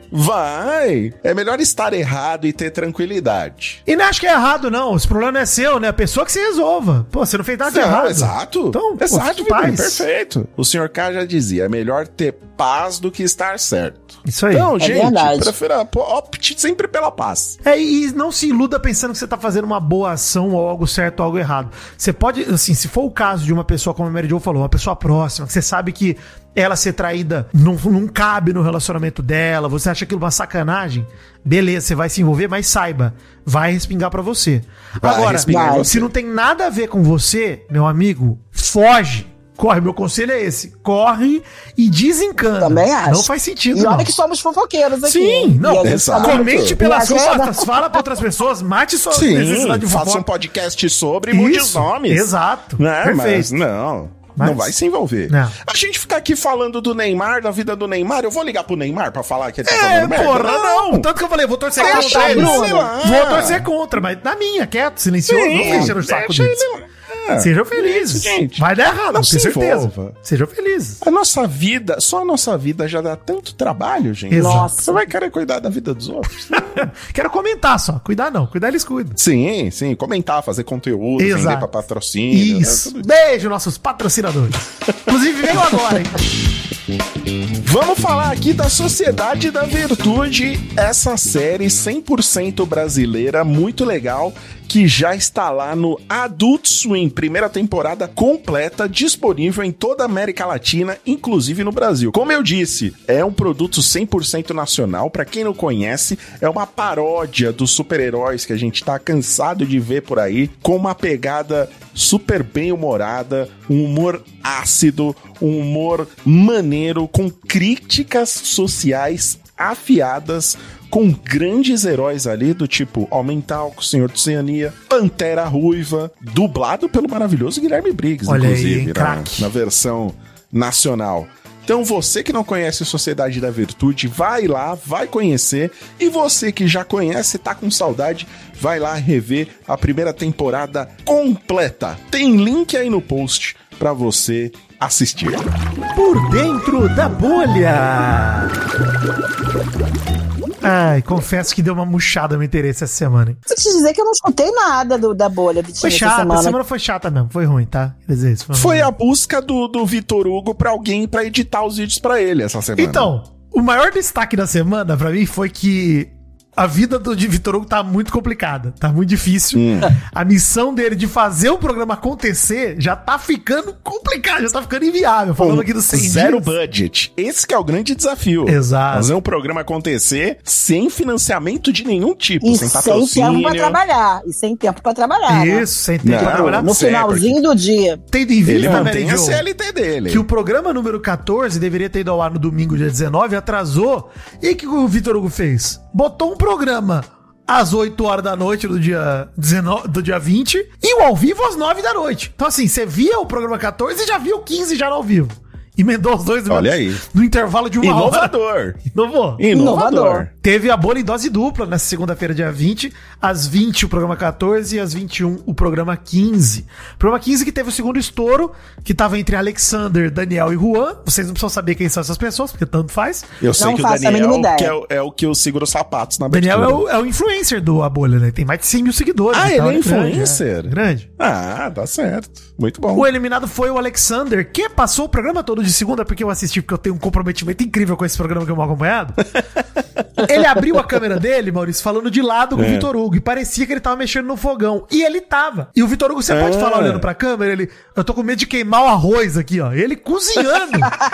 vai. É melhor estar errado e ter tranquilidade. E não acho que é errado, não. Esse problema não é seu, né? A pessoa que se resolva. Pô, você não fez nada de Não, errado. exato. Então, pô, exato, fique em paz. Vitor, perfeito. O senhor K já dizia, é melhor ter paz do que estar certo. Isso aí. Então, É gente, verdade. prefira, pô, opte sempre pela paz. É, e não se iluda pensando que você tá fazendo uma boa ação ou algo certo ou algo errado. Você pode, assim, se for o caso de uma pessoa, como a Mary Jo falou, uma pessoa próxima, que você sabe que ela ser traída não, não cabe no relacionamento dela, você acha aquilo uma sacanagem, beleza, você vai se envolver, mas saiba, vai respingar pra você. Vai Agora, respingar em você. se não tem nada a ver com você, meu amigo, foge. Corre, meu conselho é esse. Corre e desencana. Também acho. Não faz sentido, E olha não. que somos fofoqueiros aqui. Sim, não. E a gente exato. tá- Comente pelas E a gente- costas, fala pra outras pessoas, mate sua Sim, necessidade de faça um fofoca. podcast sobre e mude os Isso, nomes. exato. Né? Perfeito. Mas não, Mas- não vai se envolver. Não. A gente ficar aqui falando do Neymar, da vida do Neymar, eu vou ligar pro Neymar pra falar que ele tá É, falando merda? porra, Não. não. Tanto que eu falei, vou torcer Vai contra achar, eles. Bruno. Sei lá. Vou torcer contra, mas na minha, quieto, silencioso, Sim, não fica enchendo o saco deixa deles. ele lá. É, Sejam felizes. isso, gente. Vai dar errado, Não tenho se certeza. envolva. Sejam felizes. A nossa vida, só a nossa vida já dá tanto trabalho, gente. Exato. Nossa. Você vai querer cuidar da vida dos outros? Quero comentar só. Cuidar não. Cuidar eles cuidam. Sim, sim. Comentar, fazer conteúdo, Exato. vender pra patrocínio. né? Isso. Tudo Beijo, nossos patrocinadores. Inclusive, veio agora, hein? Vamos falar aqui da Sociedade da Virtude, essa série cem por cento brasileira, muito legal, que já está lá no Adult Swim, primeira temporada completa, disponível em toda a América Latina, inclusive no Brasil. Como eu disse, é um produto cem por cento nacional, pra quem não conhece, é uma paródia dos super-heróis que a gente tá cansado de ver por aí, com uma pegada super bem-humorada, um humor ácido, um humor maneiro, com críticas sociais afiadas, com grandes heróis ali do tipo Homem Talco, Senhor de Oceania, Pantera Ruiva, dublado pelo maravilhoso Guilherme Briggs, Olha aí, inclusive, hein, na, craque. na versão nacional. Então você que não conhece Sociedade da Virtude, vai lá, vai conhecer. E você que já conhece, tá com saudade, vai lá rever a primeira temporada completa. Tem link aí no post pra você assistir. Por dentro da bolha. Ai, confesso que deu uma murchada no interesse essa semana, hein? Preciso te dizer que eu não escutei nada do, da bolha, Vitinho, Foi essa chata, semana. a semana foi chata mesmo, foi ruim, tá? Quer dizer, isso Foi ruim. a busca do, do Vitor Hugo pra alguém pra editar os vídeos pra ele essa semana. Então, o maior destaque da semana pra mim foi que a vida do de Vitor Hugo tá muito complicada, tá muito difícil. Hum. A missão dele de fazer o programa acontecer já tá ficando complicada, já tá ficando inviável. Falando aqui do cem Zero dias. budget. Esse que é o grande desafio. Exato. Fazer um programa acontecer sem financiamento de nenhum tipo, E sem sem patrocínio. tempo pra trabalhar. E sem tempo pra trabalhar. né? Isso, sem tempo Não, pra trabalhar. No Sei, finalzinho do dia. Tendo em Ele vista, mantém Mary a Jo, C L T dele. que o programa número catorze deveria ter ido ao ar no domingo, dia dezenove, atrasou. E o que o Vitor Hugo fez? Botou um programa às oito horas da noite do dia, dezenove, do dia vinte e o ao vivo às nove da noite. Então, assim, você via o programa catorze e já via o quinze já no ao vivo. Emendou os dois no, Olha aí. no intervalo de uma hora. Inovador. Inovou. Inovador. Inovador. Teve a bolha em dose dupla nessa segunda-feira, dia vinte. Às vinte, o programa quatorze, e às vinte e um, o programa quinze. Programa quinze que teve o segundo estouro, que tava entre Alexander, Daniel e Juan. Vocês não precisam saber quem são essas pessoas, porque tanto faz. Eu sei Não que o faço a mínima Daniel ideia. que é, o- é o que segura os sapatos na abertura. Daniel é o, é o influencer do A Bolha, né? Tem mais de cem mil seguidores. Ah, e ele tal, é influencer? Grande, é, grande. Ah, tá certo. Muito bom. O eliminado foi o Alexander, que passou o programa todo de segunda, porque eu assisti, porque eu tenho um comprometimento incrível com esse programa que eu mal acompanhado. Ele abriu a câmera dele, Maurício, falando de lado com o É. Vitor Hugo, e parecia que ele tava mexendo no fogão. E ele tava. E o Vitor Hugo, você pode Ah. falar olhando pra câmera, ele, eu tô com medo de queimar o arroz aqui, ó. Ele cozinhando.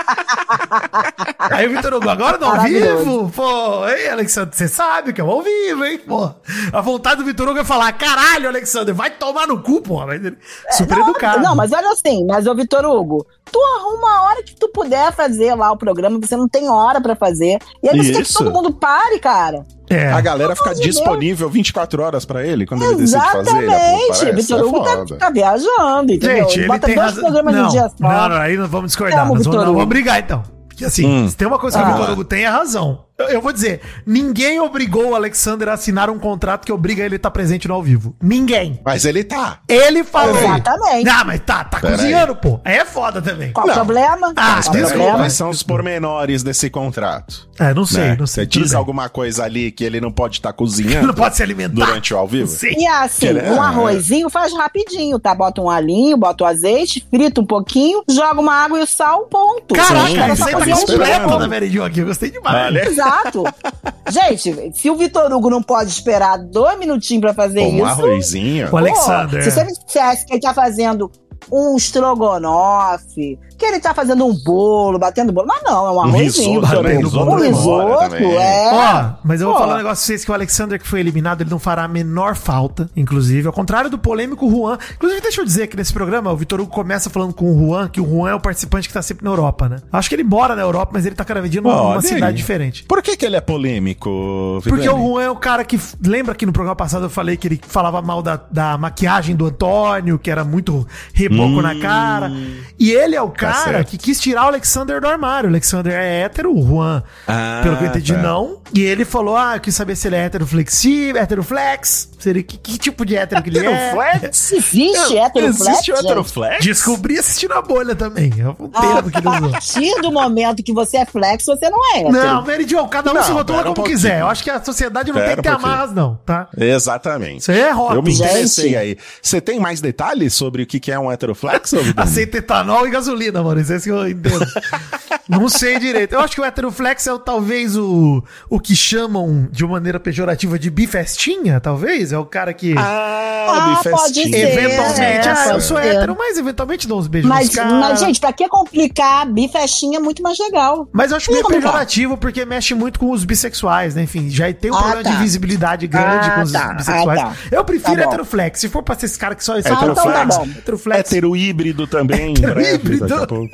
Aí o Vitor Hugo, agora no ao Maravilhoso. vivo? Pô, ei, Alexander, você sabe que é ao vivo, hein, pô. A vontade do Vitor Hugo é falar, caralho, Alexander, vai tomar no cu, pô. Mas ele, super não, educado. Não, mas olha assim, mas ô Vitor Hugo, tu arruma a hora que tu puder fazer lá o programa, você não tem hora pra fazer. E aí você quer que Isso. todo mundo pare, cara. É. A galera fica Pelo amor de disponível vinte e quatro horas pra ele quando ele decide fazer. Ele Exatamente. aparece. Vitor É Hugo tá, foda. tá viajando, entendeu? Gente, ele bota tem dois razão. programas Não, no dia só. não, não, aí nós vamos discordar. Amo Nós vamos, Vitor não, Hugo. vamos brigar então. Porque assim, Hum. se tem uma coisa que Ah. o Vitor Hugo tem é razão. Eu, eu vou dizer, ninguém obrigou o Alexander a assinar um contrato que obriga ele a estar presente no ao vivo. Ninguém. Mas ele tá. Ele falou. Exatamente. Ah, mas tá, tá Pera cozinhando, pô. Aí é foda também. Qual o Não. problema? Ah, Qual o desculpa, problema? Quais são os pormenores desse contrato? É, não sei, Né? não sei. Você tudo diz bem. alguma coisa ali que ele não pode estar cozinhando Não pode se alimentar. durante o ao vivo? Sim. E assim, Que ele- um Ah, arrozinho faz rapidinho, tá? Bota um alhinho, bota o azeite, frita um pouquinho, joga uma água e o sal, ponto. Caraca, Sim, a fica receita ali completa esperando. da Mary Jo aqui. Eu gostei demais. Olha. Exato. Gente, se o Vitor Hugo não pode esperar dois minutinhos pra fazer Um isso... arrozinho. O Alexander. Pô, se você me dissesse que ele tá fazendo um estrogonofe, que ele tá fazendo um bolo, batendo bolo, mas não, é um arrozinho. risoto, né? Vitor Hugo. Risoto Um demora risoto, também. é. Ó, mas eu vou Pô. falar um negócio pra vocês que o Alexander que foi eliminado, ele não fará a menor falta, inclusive, ao contrário do polêmico Juan. Inclusive, deixa eu dizer que nesse programa, o Vitor Hugo começa falando com o Juan, que o Juan é o participante que tá sempre na Europa, né? Acho que ele mora na Europa, mas ele tá cada dia numa, Olha numa cidade aí. diferente. Por que, que ele é polêmico, Porque Vidani? o Juan é o cara que. Lembra que no programa passado eu falei que ele falava mal da, da maquiagem do Antônio, que era muito reboco Hum. na cara. E ele é o Tá cara certo. que quis tirar o Alexander do armário. O Alexander é hétero, o Juan, Ah, pelo que eu entendi, tá. não. E ele falou: ah, eu quis saber se ele é hétero flexível, hétero flex. Se ele, que, que tipo de hétero que ele é. Heteroflex? Existe heteroflex, Existe o gente? heteroflex? Descobri assistindo a bolha também. É o Ah, termo que ele a usou. partir do momento que você é flex, você não é hétero. Não, Mary Jo, cada um Não, se rotula pera um como pouquinho. quiser. Eu acho que a sociedade não Pera tem que ter um pouquinho. amarras, não, tá? Exatamente. Isso aí é rótulo. Eu me Gente. interessei aí. Você tem mais detalhes sobre o que que é um heteroflex, ô Vidani? Aceita etanol e gasolina, Maurício. Esse que eu entendo. Não sei direito. Eu acho que o heteroflex é o, talvez o, o que chamam de uma maneira pejorativa de bifestinha, talvez. É o cara que Ah, Ah, pode bifestinha. ser. eventualmente, é, ah, eu pode sou ser. hétero, mas eventualmente dou uns beijos Mas, nos caras. mas, gente, pra que complicar? Bifestinha é muito mais legal. Mas eu acho Ih, meio como tá? pejorativo porque mexe muito com os bissexuais, né? Enfim, já tem um Ah, problema tá. de visibilidade grande Ah, com os tá. bissexuais. Ah, tá. Eu prefiro Tá bom. heteroflex. Se for pra ser esse cara que só... só Heteroflex. então tá bom. Heteroflex. Hétero híbrido também, em breve, híbrido. daqui a pouco.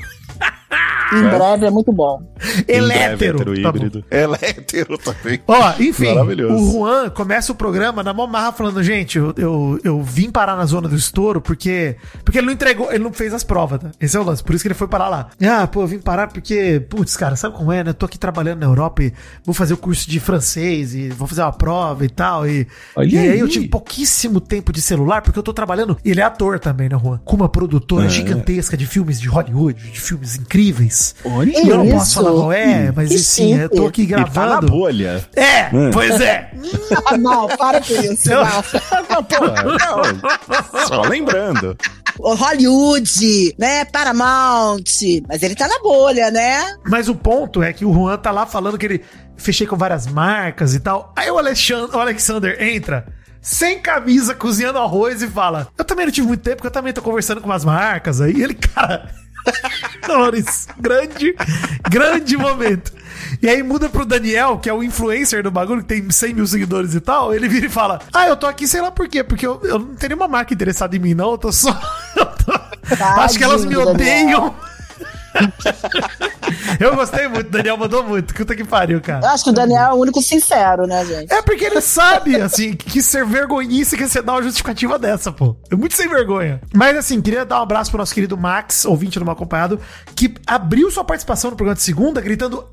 Em breve é muito bom. Elétero. Hétero Tá bom. híbrido. Ele é hétero também. Ó, enfim, Maravilhoso. o Juan começa o programa na mó marra falando, gente, eu, eu, eu vim parar na zona do estouro porque porque ele não entregou, ele não fez as provas, tá? Esse é o lance, por isso que ele foi parar lá. Ah, pô, eu vim parar porque, putz, cara, sabe como é, né? Eu tô aqui trabalhando na Europa e vou fazer o curso de francês e vou fazer uma prova e tal. E, Olha e aí. aí. eu tive pouquíssimo tempo de celular porque eu tô trabalhando, e ele é ator também, né, Juan? Com uma produtora É. gigantesca de filmes de Hollywood, de filmes incríveis. Olha E eu não isso. posso falar qual é, mas Que assim, eu tô aqui E tá na gravando. bolha. É, Hum. pois é. Ah, não, para com isso. Eu- Não. Porra, não. Só lembrando. O Hollywood, né? Paramount. Mas ele tá na bolha, né? Mas o ponto é que o Juan tá lá falando que ele fechei com várias marcas e tal. Aí o Alexandre, o Alexander entra sem camisa, cozinhando arroz e fala: eu também não tive muito tempo, porque eu também tô conversando com umas marcas aí. E ele, cara. Dolores, grande, grande momento. E aí muda pro Daniel, que é o influencer do bagulho, que tem cem mil seguidores e tal. Ele vira e fala: ah, eu tô aqui sei lá por quê, porque eu, eu não tenho nenhuma marca interessada em mim, não. Eu tô só. Eu tô- acho que elas me Tadinho do odeiam. Eu gostei muito, o Daniel mandou muito. Puta que pariu, cara. Eu acho que o Daniel é o único sincero, né, gente? É porque ele sabe, assim, que ser vergonhice que você dá uma justificativa dessa, pô. É muito sem vergonha. Mas, assim, queria dar um abraço pro nosso querido Max, ouvinte do Mal Acompanhado, que abriu sua participação no programa de segunda gritando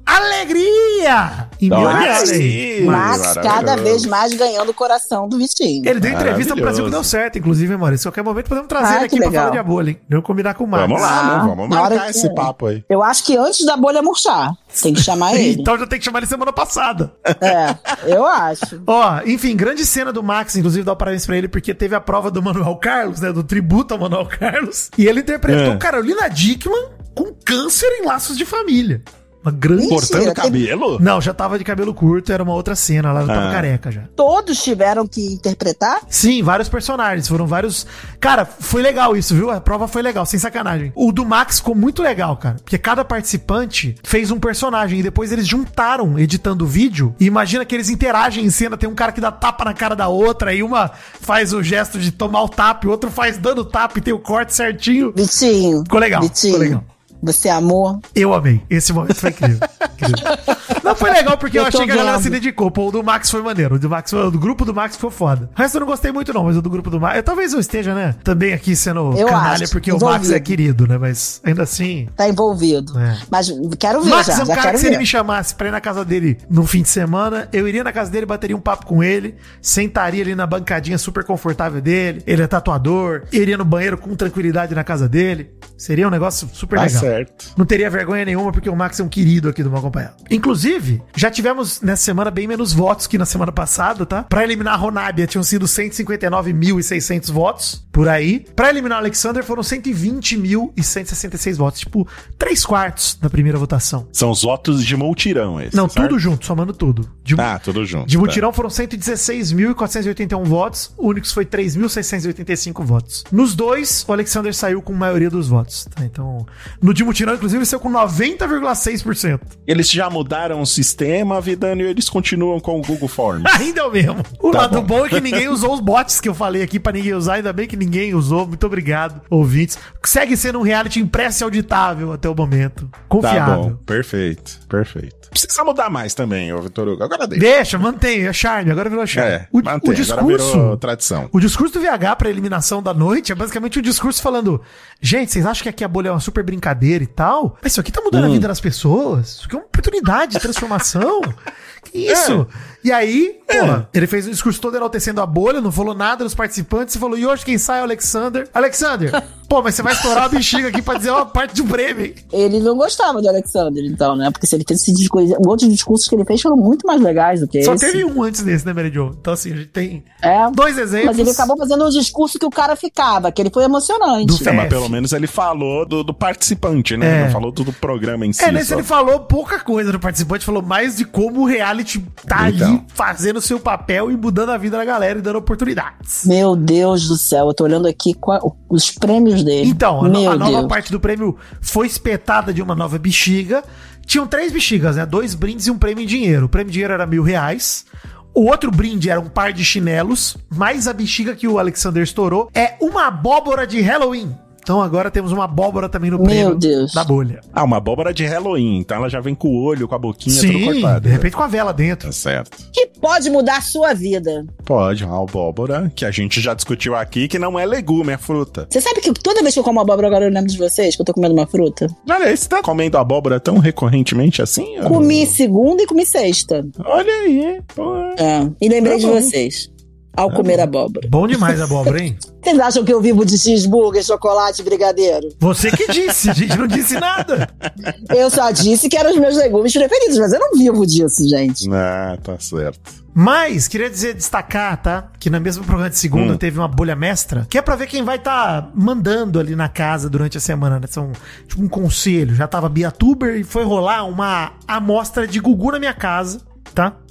alegria! Em meu Sim, Max cada vez mais ganhando o coração do Vitinho. Ele deu entrevista no Brasil que deu certo, inclusive, Maurício. Em qualquer momento podemos trazer Ah, ele aqui que pra legal. falar de bolha, hein? Vamos combinar com o Max. Vamos lá, Ah, né? Vamos na hora marcar que- esse papo aí. Eu acho que antes da bolha murchar, tem que chamar ele. Então já tem que chamar ele semana passada. É, eu acho. Ó, enfim, grande cena do Max, inclusive dá um parabéns pra ele, porque teve a prova do Manuel Carlos, né, do tributo ao Manuel Carlos, e ele interpretou É. Carolina Dickmann com câncer em Laços de Família. Uma grande... Mentira, Cortando teve- cabelo? Não, já tava de cabelo curto, era uma outra cena, lá eu tava Ah. careca já. Todos tiveram que interpretar? Sim, vários personagens, foram vários... Cara, foi legal isso, viu? A prova foi legal, sem sacanagem. O do Max ficou muito legal, cara, porque cada participante fez um personagem e depois eles juntaram editando o vídeo e imagina que eles interagem em cena, tem um cara que dá tapa na cara da outra e uma faz o gesto de tomar o tapa, o outro faz dando tapa e tem o corte certinho. Vitinho. Ficou legal, Vitinho, ficou legal. Você amou? Eu amei. Esse momento foi incrível. Incrível. Não, foi legal porque eu, Eu achei tô que a galera vendo. se dedicou. Pô, o do Max foi maneiro. O do, Max, foi- o do grupo do Max ficou foda. O resto eu não gostei muito, não, mas o do grupo do Max. Eu, talvez eu esteja, né? Também aqui sendo Eu canalha, acho, porque o envolvido. Max é querido, né? Mas ainda assim. Tá envolvido. É. Mas quero ver Max já, é um já cara quero que se ele ver. me chamasse pra ir na casa dele no fim de semana, eu iria na casa dele, bateria um papo com ele, sentaria ali na bancadinha super confortável dele. Ele é tatuador, iria no banheiro com tranquilidade na casa dele. Seria um negócio super Tá legal. certo. Não teria vergonha nenhuma, porque o Max é um querido aqui do Mal Acompanhado. Inclusive, já tivemos nessa semana bem menos votos que na semana passada, tá? Pra eliminar a Ronábia tinham sido cento e cinquenta e nove mil e seiscentos votos, por aí. Pra eliminar o Alexander foram cento e vinte mil e cento e sessenta e seis votos. Tipo, três quartos da primeira votação. São os votos de multirão esses, Não, certo? tudo junto, somando tudo. De, Ah, tudo junto. de tá. mutirão foram cento e dezesseis mil quatrocentos e oitenta e um votos, o Unix foi três mil seiscentos e oitenta e cinco votos. Nos dois, o Alexander saiu com a maioria dos votos, tá? Então, no de mutirão, inclusive, ele saiu com noventa vírgula seis por cento. Eles já mudaram o sistema, Vidano, e eles continuam com o Google Forms. Ainda é o mesmo. O Tá lado bom. bom é que ninguém usou os bots que eu falei aqui pra ninguém usar, ainda bem que ninguém usou. Muito obrigado, ouvintes. Segue sendo um reality impresso e auditável até o momento. Tá Confiável. bom, perfeito, perfeito. Precisa mudar mais também, ô Vitor Hugo. Agora deixa. Deixa, mantém, é charme, agora virou charme. É, o, mantém, o discurso, agora virou tradição. o discurso do V H pra eliminação da noite é basicamente um discurso falando: gente, vocês acham que aqui a bolha é uma super brincadeira e tal? Mas isso aqui tá mudando Hum. a vida das pessoas. Isso aqui é uma oportunidade de transformação. Que isso? E aí, porra, ele fez o discurso todo enaltecendo a bolha, não falou nada dos participantes, e falou: e hoje quem sai é o Alexander. Alexander, pô, mas você vai estourar a bexiga aqui pra dizer uma parte do Bremen. Ele não gostava do Alexander, então, né? Porque se ele fez esse discurso, os outros discursos que ele fez foram muito mais legais do que Só esse. teve um antes desse, né, Mary Jo? Então, assim, a gente tem É. dois exemplos. Mas ele acabou fazendo um discurso que o cara ficava, que ele foi emocionante. Do É, mas F. pelo menos ele falou do, do participante, né? É. Não falou do, do programa em si. É, nesse só. ele falou pouca coisa do participante, falou mais de como o reality tá ali Então. fazendo o seu papel e mudando a vida da galera e dando oportunidades. Meu Deus do céu, eu tô olhando aqui qua- os prêmios dele. Então, a, no- Meu a nova Deus. parte do prêmio foi espetada de uma nova bexiga. Tinham três bexigas, né? Dois brindes e um prêmio em dinheiro. O prêmio em dinheiro era mil reais. O outro brinde era um par de chinelos, mais a bexiga que o Alexander estourou é uma abóbora de Halloween. Então agora temos uma abóbora também no Meu prêmio Deus. da bolha. Ah, uma abóbora de Halloween. Então ela já vem com o olho, com a boquinha tudo Sim, cortada. de repente com a vela dentro. Tá certo. Que pode mudar a sua vida. Pode, uma abóbora, que a gente já discutiu aqui, que não é legume, é fruta. Você sabe que toda vez que eu como abóbora, agora eu lembro de vocês, que eu tô comendo uma fruta? Olha aí, você tá comendo abóbora tão recorrentemente assim? ó? Comi segunda e comi sexta. Olha aí, pô. É. E lembrei Tá de bom. vocês. Ao comer abóbora. Bom demais a abóbora, hein? Vocês acham que eu vivo de cheeseburger, chocolate e brigadeiro? Você que disse, a gente não disse nada. Eu só disse que eram os meus legumes preferidos, mas eu não vivo disso, gente. Ah, tá certo. Mas, queria dizer, destacar, tá? Que no mesmo programa de segunda Hum. teve uma bolha mestra, que é pra ver quem vai tá mandando ali na casa durante a semana, né? São tipo um conselho. Já tava Biatuber e foi rolar uma amostra de Gugu na minha casa, tá?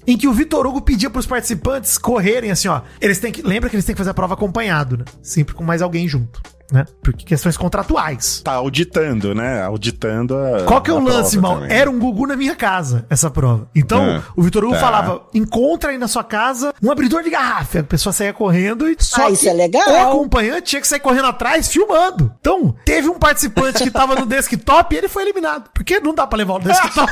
em que o Vitor Hugo pedia pros participantes correrem assim, ó. Eles têm que, lembra que eles têm que fazer a prova acompanhado, né? Sempre com mais alguém junto, né? Porque questões contratuais. Tá auditando, né? Auditando a. Qual que é o a lance, prova mal? também. Era um Gugu na minha casa, essa prova. Então, É. o Vitor Hugo Tá. falava: encontra aí na sua casa um abridor de garrafa. A pessoa saía correndo e só Ah, que isso é legal. o acompanhante tinha que sair correndo atrás, filmando. Então, teve um participante que tava no desktop e ele foi eliminado. Porque não dá pra levar o desktop.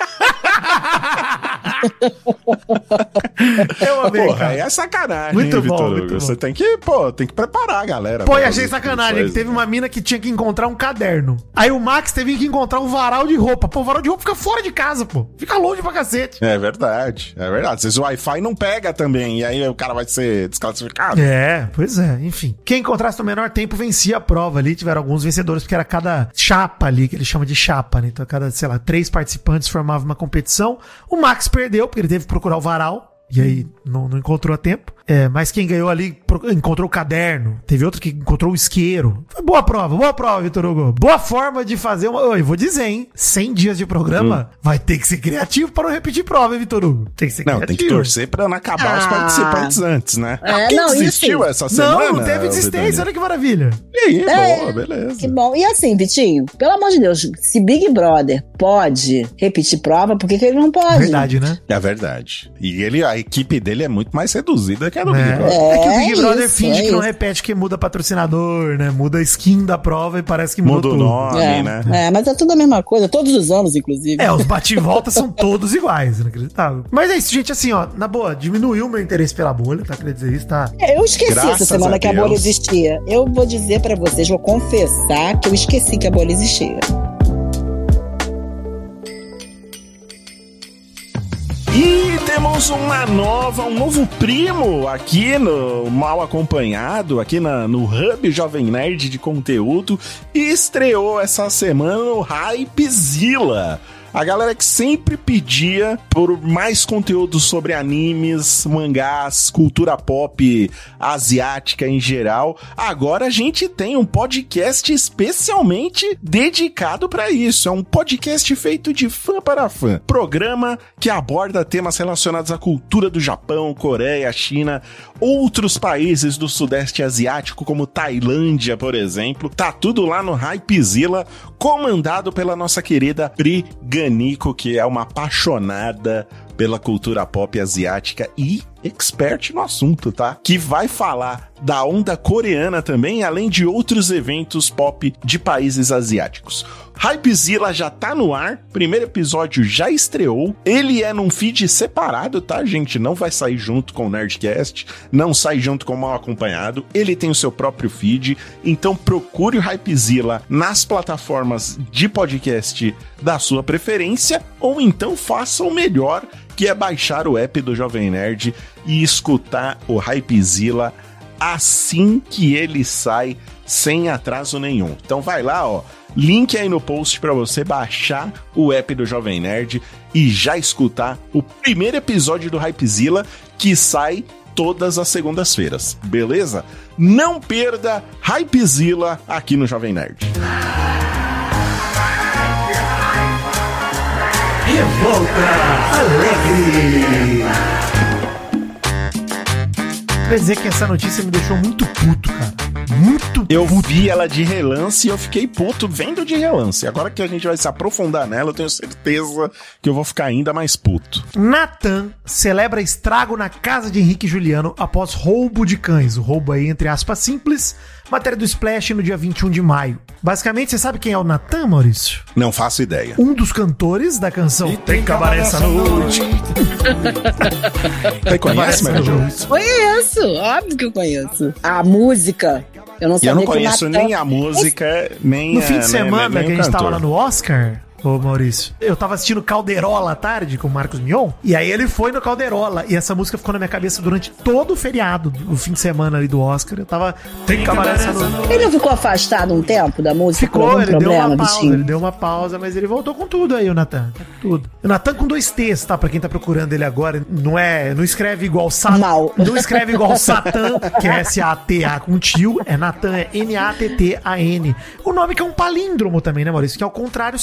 Eu amei, Porra, cara. aí é sacanagem, Muito hein, bom, Vitor muito Hugo? bom. Você tem que, pô, tem que preparar a galera. Pô, pra e achei fazer sacanagem, coisa. que teve uma mina que tinha que encontrar um caderno. Aí o Max teve que encontrar um varal de roupa. Pô, o varal de roupa fica fora de casa, pô. Fica longe pra cacete. É verdade, é verdade. Às vezes o Wi-Fi não pega também, e aí o cara vai ser desclassificado. É, pois é, enfim. Quem encontrasse no menor tempo vencia a prova ali. Tiveram alguns vencedores, porque era cada chapa ali, que eles chamam de chapa, né? Então, cada, sei lá, três participantes formavam uma competição. O Max perdeu, porque ele teve que procurar o varal. E aí não, não encontrou a tempo. É, mas quem ganhou ali pro- encontrou o caderno. Teve outro que encontrou o isqueiro. Foi boa prova, boa prova, Vitor Hugo. Boa forma de fazer uma. Oi, vou dizer, hein? cem dias de programa vai ter que ser criativo para não repetir prova, hein, Vitor Hugo? Tem que ser Não, criativo. tem que torcer pra não acabar os Ah. participantes antes, né? É, Quem não, isso desistiu sim. essa semana? Não, não teve desistência, Vidani? olha que maravilha. E aí, É, boa, beleza. Que bom. E assim, Vitinho, pelo amor de Deus, se Big Brother pode repetir prova, por que, que ele não pode? Verdade, né? É verdade. E ele, a equipe dele é muito mais reduzida que a do É. Big Brother. É que o Big É Brother isso, finge é que não isso. repete, que muda patrocinador, né? Muda a skin da prova e parece que Muda muda o tudo. nome, É, né? é, mas é tudo a mesma coisa, todos os anos, inclusive. É, os bate-volta são todos iguais, inacreditável. Mas é isso, gente, assim, ó, na boa, diminuiu meu interesse pela bolha, tá? Queria dizer isso, tá? É, Eu esqueci Graças essa semana a que a Deus. bolha existia. Eu vou dizer pra vocês, vou confessar que eu esqueci que a bolha existia. E temos uma nova, um novo primo aqui no Mal Acompanhado, aqui na, no Hub Jovem Nerd de conteúdo, e estreou essa semana o Hypezilla. A galera que sempre pedia por mais conteúdo sobre animes, mangás, cultura pop asiática em geral. Agora a gente tem um podcast especialmente dedicado para isso. É um podcast feito de fã para fã. Programa que aborda temas relacionados à cultura do Japão, Coreia, China, outros países do Sudeste Asiático, como Tailândia, por exemplo. Tá tudo lá no Hypezilla, comandado pela nossa querida Pri Ganico, que é uma apaixonada pela cultura pop asiática e expert no assunto, tá? Que vai falar da onda coreana também, além de outros eventos pop de países asiáticos. Hypezilla já tá no ar, primeiro episódio já estreou, ele é num feed separado, tá, gente? Não vai sair junto com o Nerdcast, não sai junto com o Mal Acompanhado, ele tem o seu próprio feed, então procure o Hypezilla nas plataformas de podcast da sua preferência, ou então faça o melhor, que é baixar o app do Jovem Nerd e escutar o Hypezilla assim que ele sai, sem atraso nenhum. Então vai lá, ó, link aí no post para você baixar o app do Jovem Nerd e já escutar o primeiro episódio do Hypezilla, que sai todas as segundas-feiras, beleza? Não perda Hypezilla aqui no Jovem Nerd. Quer dizer que essa notícia me deixou muito puto, cara. Muito Eu puto. vi ela de relance e eu fiquei puto vendo de relance. Agora que a gente vai se aprofundar nela, eu tenho certeza que eu vou ficar ainda mais puto. Natan celebra estrago na casa de Henrique e Juliano após roubo de cães. O roubo aí, entre aspas, simples. Matéria do Splash no dia vinte e um de maio. Basicamente, você sabe quem é o Natan, Maurício? Não faço ideia. Um dos cantores da canção Tem Cabaré Essa Noite. Você conhece, Mary Jo? Conheço, óbvio que eu conheço. A música, eu não E sabia eu não que o conheço Natan- nem a música, nem No a, fim de nem- semana nem, nem que a o gente tava cantor. lá no Oscar, ô Maurício, eu tava assistindo Calderola à tarde com o Marcos Mion, e aí ele foi no Calderola, e essa música ficou na minha cabeça durante todo o feriado, o fim de semana ali do Oscar. Eu tava. Tem Cabaré Essa Noite. Ele não ficou afastado um tempo da música por Ficou, algum ele deu problema, uma pausa, bichinho? ele deu uma pausa, mas ele voltou com tudo aí, o Natan. Tá com tudo. O Natan com dois T's, tá? Pra quem tá procurando ele agora, não é. Não escreve igual Satã. Mal. Não escreve igual Satã, que é S A T A com tio. É Natan, é N A T T A N. O nome que é um palíndromo também, né, Maurício? Que ao contrário seria Olha, igual.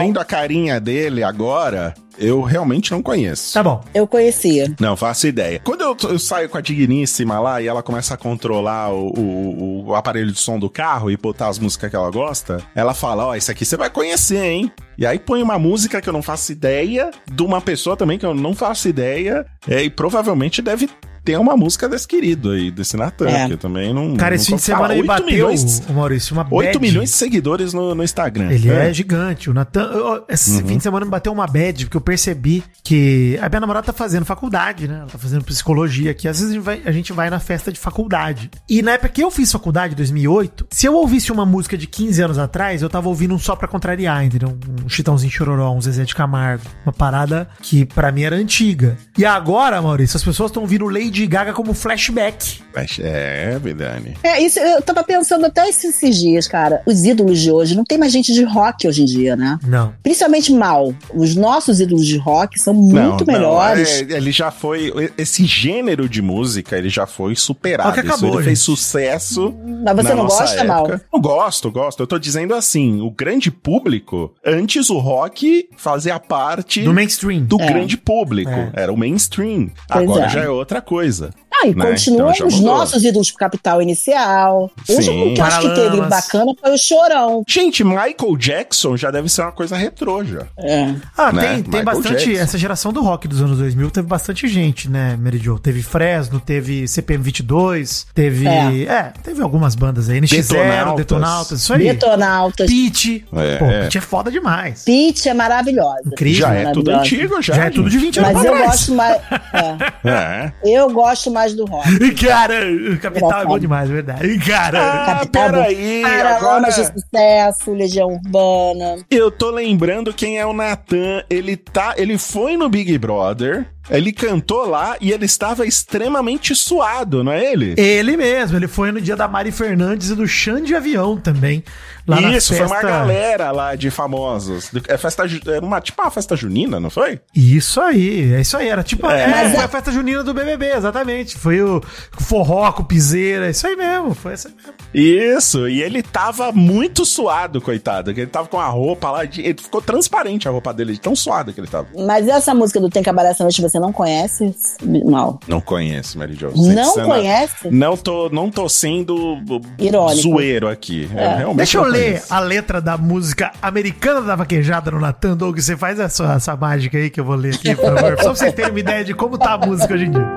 vendo a carinha dele agora, eu realmente não conheço. Tá bom. Eu conhecia. Não, faço ideia. Quando eu, eu saio com a digníssima lá e ela começa a controlar o, o, o aparelho de som do carro e botar as músicas que ela gosta, ela fala, ó, oh, isso aqui você vai conhecer, hein? E aí põe uma música que eu não faço ideia, de uma pessoa também que eu não faço ideia, é, e provavelmente deve ter uma música desse querido aí, desse Natan, É. que eu também não... Cara, não esse fim de semana ele bateu, milhões, o Maurício, uma oito bad. milhões de seguidores no, no Instagram. Ele é, gigante. O Natan. eu- Esse Uhum. fim de semana me bateu uma bad, porque eu percebi que a minha namorada tá fazendo faculdade, né? Ela tá fazendo psicologia aqui. Às vezes a gente vai, a gente vai na festa de faculdade. E na época que eu fiz faculdade, em dois mil e oito, se eu ouvisse uma música de quinze anos atrás, eu tava ouvindo um só pra contrariar, entendeu? Um Chitãozinho Chororó, um Zezé de Camargo. Uma parada que pra mim era antiga. E agora, Maurício, as pessoas estão ouvindo Lady Gaga como flashback. É, Vidani. É, isso eu tava pensando até esses, esses dias, cara. Os ídolos de hoje, não tem mais gente de rock hoje em dia, né? Não. Principalmente mal. Os nossos ídolos de rock são muito Não, melhores. Não, é, ele já foi. Esse gênero de música, ele já foi superado. Ó, que acabou, Isso, ele fez gente. sucesso. Mas você na não nossa gosta, época. Mal? Eu gosto, gosto. Eu tô dizendo assim: o grande público, antes o rock fazia parte Do mainstream. do É. grande público. É. Era o mainstream. Pois Agora é. já é outra coisa. Ah, e né? continuam Então já os mudou. nossos ídolos pro Capital Inicial. O Sim. último que eu acho que teve Paralamas. bacana foi o Chorão. Gente, Michael Jackson já deve ser uma coisa retrô já. É. Ah, né? tem, tem Michael bastante. Jackson. Essa geração do rock dos anos dois mil teve bastante gente, né, Mary Jo? Teve Fresno, teve C P M vinte e dois, teve. É, É. teve algumas bandas aí. N X zero, Detonautas. Detonautas, isso aí. Detonautas. Pitty. É, Pô, é. Pitty é foda demais. Pitty é maravilhosa. Incrível. Já é tudo maravilhosa. antigo, já. Já é tudo de vinte anos Mas pra eu trás. gosto mais. é. É. Eu gosto mais do rock. Cara, o Capital é bom demais, é verdade. Cara. Ah, Capital peraí, Paralamas de agora... Sucesso, Legião Urbana. Eu tô lembrando quem é o Natan. Ele tá, ele foi no Big Brother, ele cantou lá e ele estava extremamente suado, não é ele? Ele mesmo, ele foi no dia da Mari Fernandes e do Xande Avião também. Lá na Isso, foi festa... uma galera lá de famosos. É festa, ju- era uma, tipo uma festa junina, não foi? Isso aí, é isso aí. Era tipo É. é, Mas foi a- a festa junina do B B B, exatamente. Foi o forró com piseira, isso aí mesmo. Foi isso aí mesmo. Isso, e ele tava muito suado, coitado. Que ele tava com a roupa lá, de, ele ficou transparente a roupa dele, de tão suado que ele tava. Mas essa música do Tem Cabaré essa noite você não conhece? Mal. Não conheço, Mary Jo. Não Sendo- conhece? Não tô, não tô sendo Irônico. zoeiro aqui. Eu É. realmente Deixa eu não ler conheço. a letra da música americana da vaquejada no Natan. Doug, você faz essa, essa mágica aí que eu vou ler aqui, por favor. Só pra vocês terem uma ideia de como tá a música hoje em dia.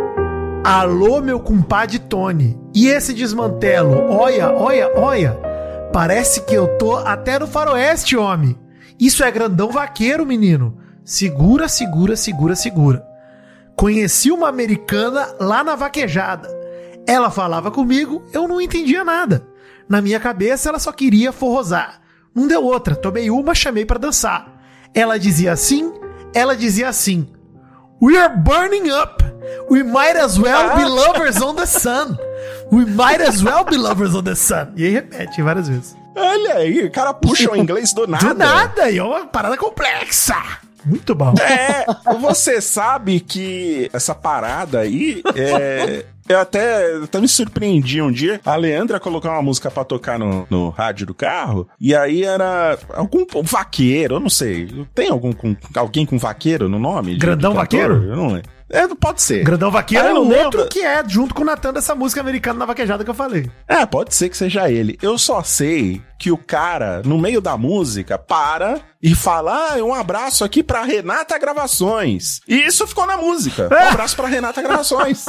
Alô, meu compadre Tony. E esse desmantelo? Olha, olha, olha. Parece que eu tô até no faroeste, homem. Isso é grandão vaqueiro, menino. Segura, segura, segura, segura. Conheci uma americana lá na vaquejada. Ela falava comigo, eu não entendia nada. Na minha cabeça, ela só queria forrosar. Não deu outra, tomei uma, chamei pra dançar. Ela dizia assim, ela dizia assim. We are burning up. We might as well be lovers on the sun. We might as well be lovers on the sun. E aí repete várias vezes. Olha aí, o cara puxa o inglês do nada. Do nada, e é uma parada complexa. Muito bom. É, você sabe que essa parada aí, é, eu até, até me surpreendi um dia. A Leandra colocou uma música pra tocar no, no rádio do carro, e aí era algum vaqueiro, eu não sei. Tem algum com, alguém com vaqueiro no nome? de- Grandão de cantor? Vaqueiro? Eu não lembro. É, pode ser. Grandão Vaqueiro Ah, é eu o não lembro. outro que é, junto com o Natan, dessa música americana na vaquejada que eu falei. É, pode ser que seja ele. Eu só sei que o cara, no meio da música, para e fala: ah, um abraço aqui pra Renata Gravações. E isso ficou na música. Um abraço pra Renata Gravações.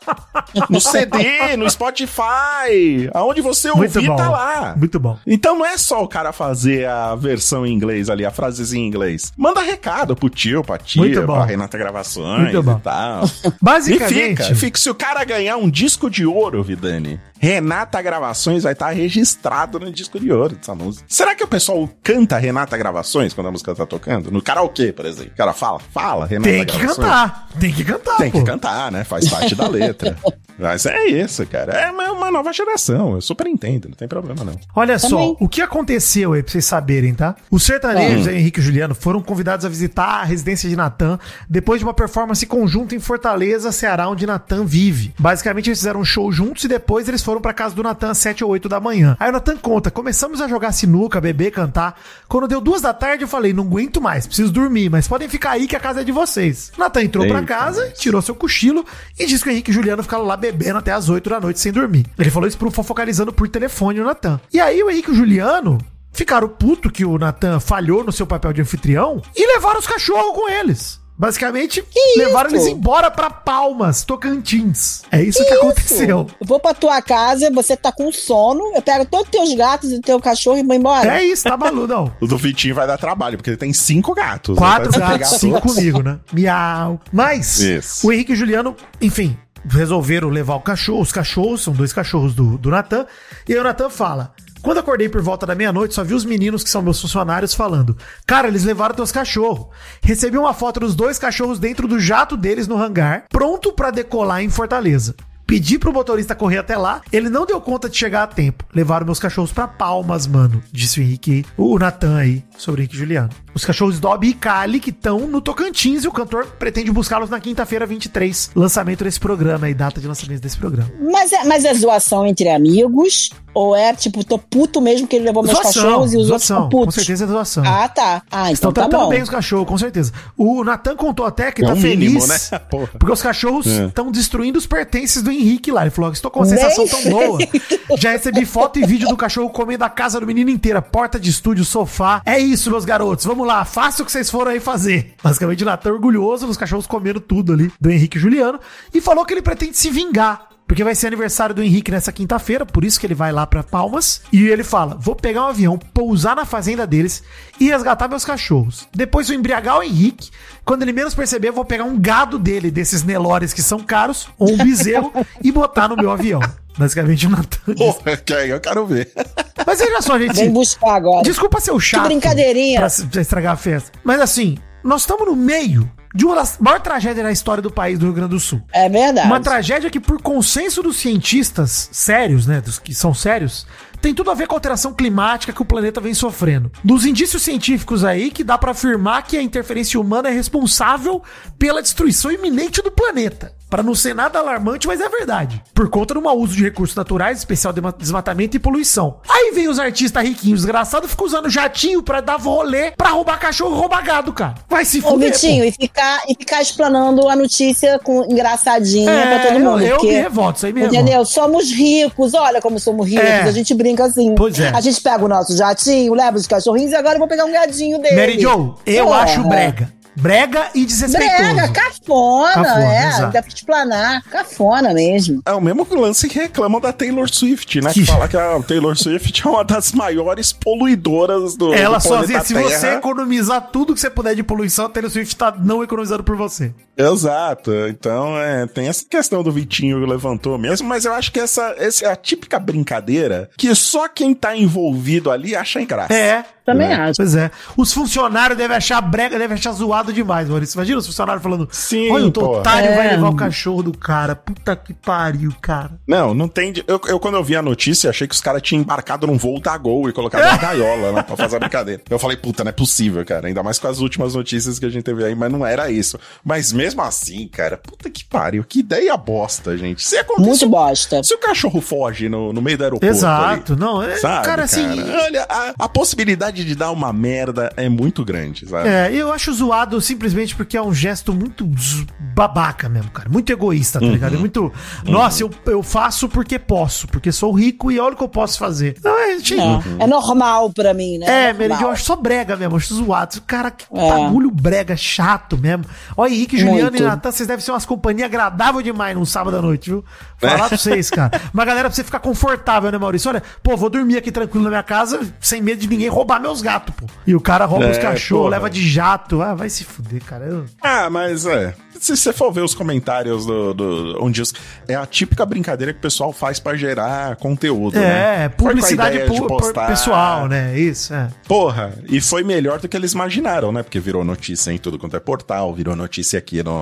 No C D, no Spotify, aonde você Muito ouvir, bom. tá lá. Muito bom. Então não é só o cara fazer a versão em inglês ali, a frasezinha em inglês. Manda recado pro tio, pra tia, Muito bom. pra Renata Gravações Muito bom. e tal. Basicamente, E fica, fica, se o cara ganhar um disco de ouro, Vidani, Renata Gravações vai estar registrado no disco de ouro dessa música. Será que o pessoal canta Renata Gravações quando a música tá tocando? No karaokê, por exemplo. O cara fala, fala Renata tem que Gravações. cantar. Tem que cantar, Tem pô. que cantar, né? Faz parte da letra. Mas é isso, cara. É uma, uma nova geração. Eu super entendo, não tem problema não. Olha Também. só, o que aconteceu aí pra vocês saberem, tá? Os sertanejos, Hum. Henrique e Juliano, foram convidados a visitar a residência de Natan depois de uma performance conjunta em Fortaleza, Ceará, onde Natan vive. Basicamente, eles fizeram um show juntos e depois eles foram pra casa do Natan às sete ou oito da manhã. Aí o Natan conta, começamos a jogar sinuca, beber, cantar. Quando deu duas da tarde, eu falei, não aguento mais, preciso dormir, mas podem ficar aí que a casa é de vocês. Natan entrou Eita, pra casa, mas... tirou seu cochilo e disse que o Henrique e Juliano ficaram lá bebendo até as oito da noite sem dormir. Ele falou isso pro fofocalizando por telefone o Natan. E aí o Henrique e o Juliano ficaram puto que o Natan falhou no seu papel de anfitrião e levaram os cachorros com eles. Basicamente, Que levaram isso? eles embora pra Palmas, Tocantins. É isso que, Que aconteceu. isso? Eu vou pra tua casa, você tá com sono, eu pego todos os teus gatos e teu cachorro e vou embora. É isso, tá maluco, não. O do Vitinho vai dar trabalho, porque ele tem cinco gatos. Quatro Vai pegar gatos, cinco todos. comigo, né? Miau. Mas, Isso. o Henrique e o Juliano, enfim, resolveram levar o cachorro. Os cachorros, são dois cachorros do, do Natan. E aí o Natan fala... Quando eu acordei por volta da meia-noite, só vi os meninos que são meus funcionários falando: cara, eles levaram teus cachorros. Recebi uma foto dos dois cachorros dentro do jato deles no hangar, pronto pra decolar em Fortaleza. Pedi pro motorista correr até lá, ele não deu conta de chegar a tempo. Levaram meus cachorros pra Palmas, mano, disse o Henrique, o Natan aí, sobre o Henrique e Juliano. Os cachorros Dobby e Kali que estão no Tocantins e o cantor pretende buscá-los na quinta-feira vinte e três. Lançamento desse programa aí, data de lançamento desse programa. Mas é, mas é zoação entre amigos? Ou é tipo, tô puto mesmo que ele levou meus Zoação, cachorros e os outros zoação, estão putos? com certeza é zoação. Ah, tá. Ah, Estão então tá tratando bom. bem os cachorros, com certeza. O Natan contou até que É tá um feliz mínimo, né? Porra. porque os cachorros É. estão destruindo os pertences do Henrique lá. Ele falou: estou com uma sensação Bem tão boa. Já recebi foto e vídeo do cachorro comendo a casa do menino inteira, porta de estúdio, sofá. É isso, meus garotos. Vamos lá, faça o que vocês foram aí fazer. Basicamente, o Natan orgulhoso dos cachorros comendo tudo ali do Henrique e Juliano. E falou que ele pretende se vingar. Porque vai ser aniversário do Henrique nessa quinta-feira, por isso que ele vai lá pra Palmas. E ele fala: vou pegar um avião, pousar na fazenda deles e resgatar meus cachorros. Depois vou embriagar o Henrique. Quando ele menos perceber, eu vou pegar um gado dele, desses Nelores que são caros, ou um bezerro, e botar no meu avião. Basicamente o Natan disse. Porra, que aí eu quero ver. Mas veja só, gente. Vem buscar agora. Desculpa ser o chato. Que brincadeirinha. Pra, pra estragar a festa. Mas assim, nós estamos no meio de uma das maiores tragédias da história do país, do Rio Grande do Sul. É verdade. Uma tragédia que, por consenso dos cientistas sérios, né, dos que são sérios, tem tudo a ver com a alteração climática que o planeta vem sofrendo. Dos indícios científicos aí, que dá pra afirmar que a interferência humana é responsável pela destruição iminente do planeta. Pra não ser nada alarmante, mas é verdade. Por conta do mau uso de recursos naturais, especial de desmatamento e poluição. Aí vem os artistas riquinhos, desgraçados, ficam usando jatinho pra dar rolê, pra roubar cachorro e roubar gado, cara. Vai se Ô, fuder, Vitinho, pô. e ficar, e ficar explanando a notícia com engraçadinha É, pra todo mundo. eu, eu porque, me revolto, isso aí me revolta. entendeu? Somos ricos, olha como somos ricos. É. A gente brinca assim. Pois é. A gente pega o nosso jatinho, leva os cachorrinhos e agora eu vou pegar um gadinho dele. Mary Jo, eu Porra. acho brega. Brega e desrespeitoso. Brega, cafona, Cafona, é. exato. Dá pra explanar. Cafona mesmo. É o mesmo lance que reclamam da Taylor Swift, né? Que, Que- fala que a Taylor Swift é uma das maiores poluidoras do, Ela do sozinha, planeta se Terra. você economizar tudo que você puder de poluição, a Taylor Swift tá não economizando por você. Exato. Então, é, tem essa questão do Vitinho que levantou mesmo, mas eu acho que essa, essa é a típica brincadeira que só quem tá envolvido ali acha engraçado. É. Também É. acho. Pois é. Os funcionários devem achar brega, devem achar zoado demais, Maurício. Imagina os funcionários falando: Sim, olha, o pô. otário É. vai levar o cachorro do cara. Puta que pariu, cara. Não, não tem. de- Eu, eu, quando eu vi a notícia, achei que os caras tinham embarcado num voo da Gol e colocado uma gaiola, né? Pra fazer a brincadeira. Eu falei, puta, não é possível, cara. Ainda mais com as últimas notícias que a gente teve aí, mas não era isso. Mas mesmo assim, cara, puta que pariu. Que ideia bosta, gente. Se acontece. Muito bosta. Se o cachorro foge no, no meio do aeroporto. Exato. ali, Não, é, sabe, cara, assim. Olha, a, a possibilidade de dar uma merda é muito grande, sabe? É, eu acho zoado simplesmente porque é um gesto muito z- babaca mesmo, cara. Muito egoísta, tá ligado? É muito. Nossa, eu, eu faço porque posso, porque sou rico e olha o que eu posso fazer. Não, é, gente. É, é normal pra mim, né? É, normal. Mary Jo, eu acho só brega mesmo, eu acho zoado. Cara, que É. bagulho brega, chato mesmo. Olha, Henrique, Juliano Muito. e Natan, vocês devem ser umas companhias agradáveis demais num sábado à noite, viu? Falar pra vocês, cara. Uma galera pra você ficar confortável, né, Maurício? Olha, pô, vou dormir aqui tranquilo na minha casa, sem medo de ninguém roubar meus gatos, pô. E o cara rouba É, os cachorros, porra. leva de jato. Ah, vai se fuder, cara. Eu... Ah, mas é. Se você for ver os comentários do, do- onde os, é a típica brincadeira que o pessoal faz pra gerar conteúdo, né? É, Foi com a publicidade ideia de pu- postar. pessoal, né? Isso, é. Porra, e foi melhor do que eles imaginaram, né? Porque virou notícia em tudo quanto é portal, virou notícia aqui no,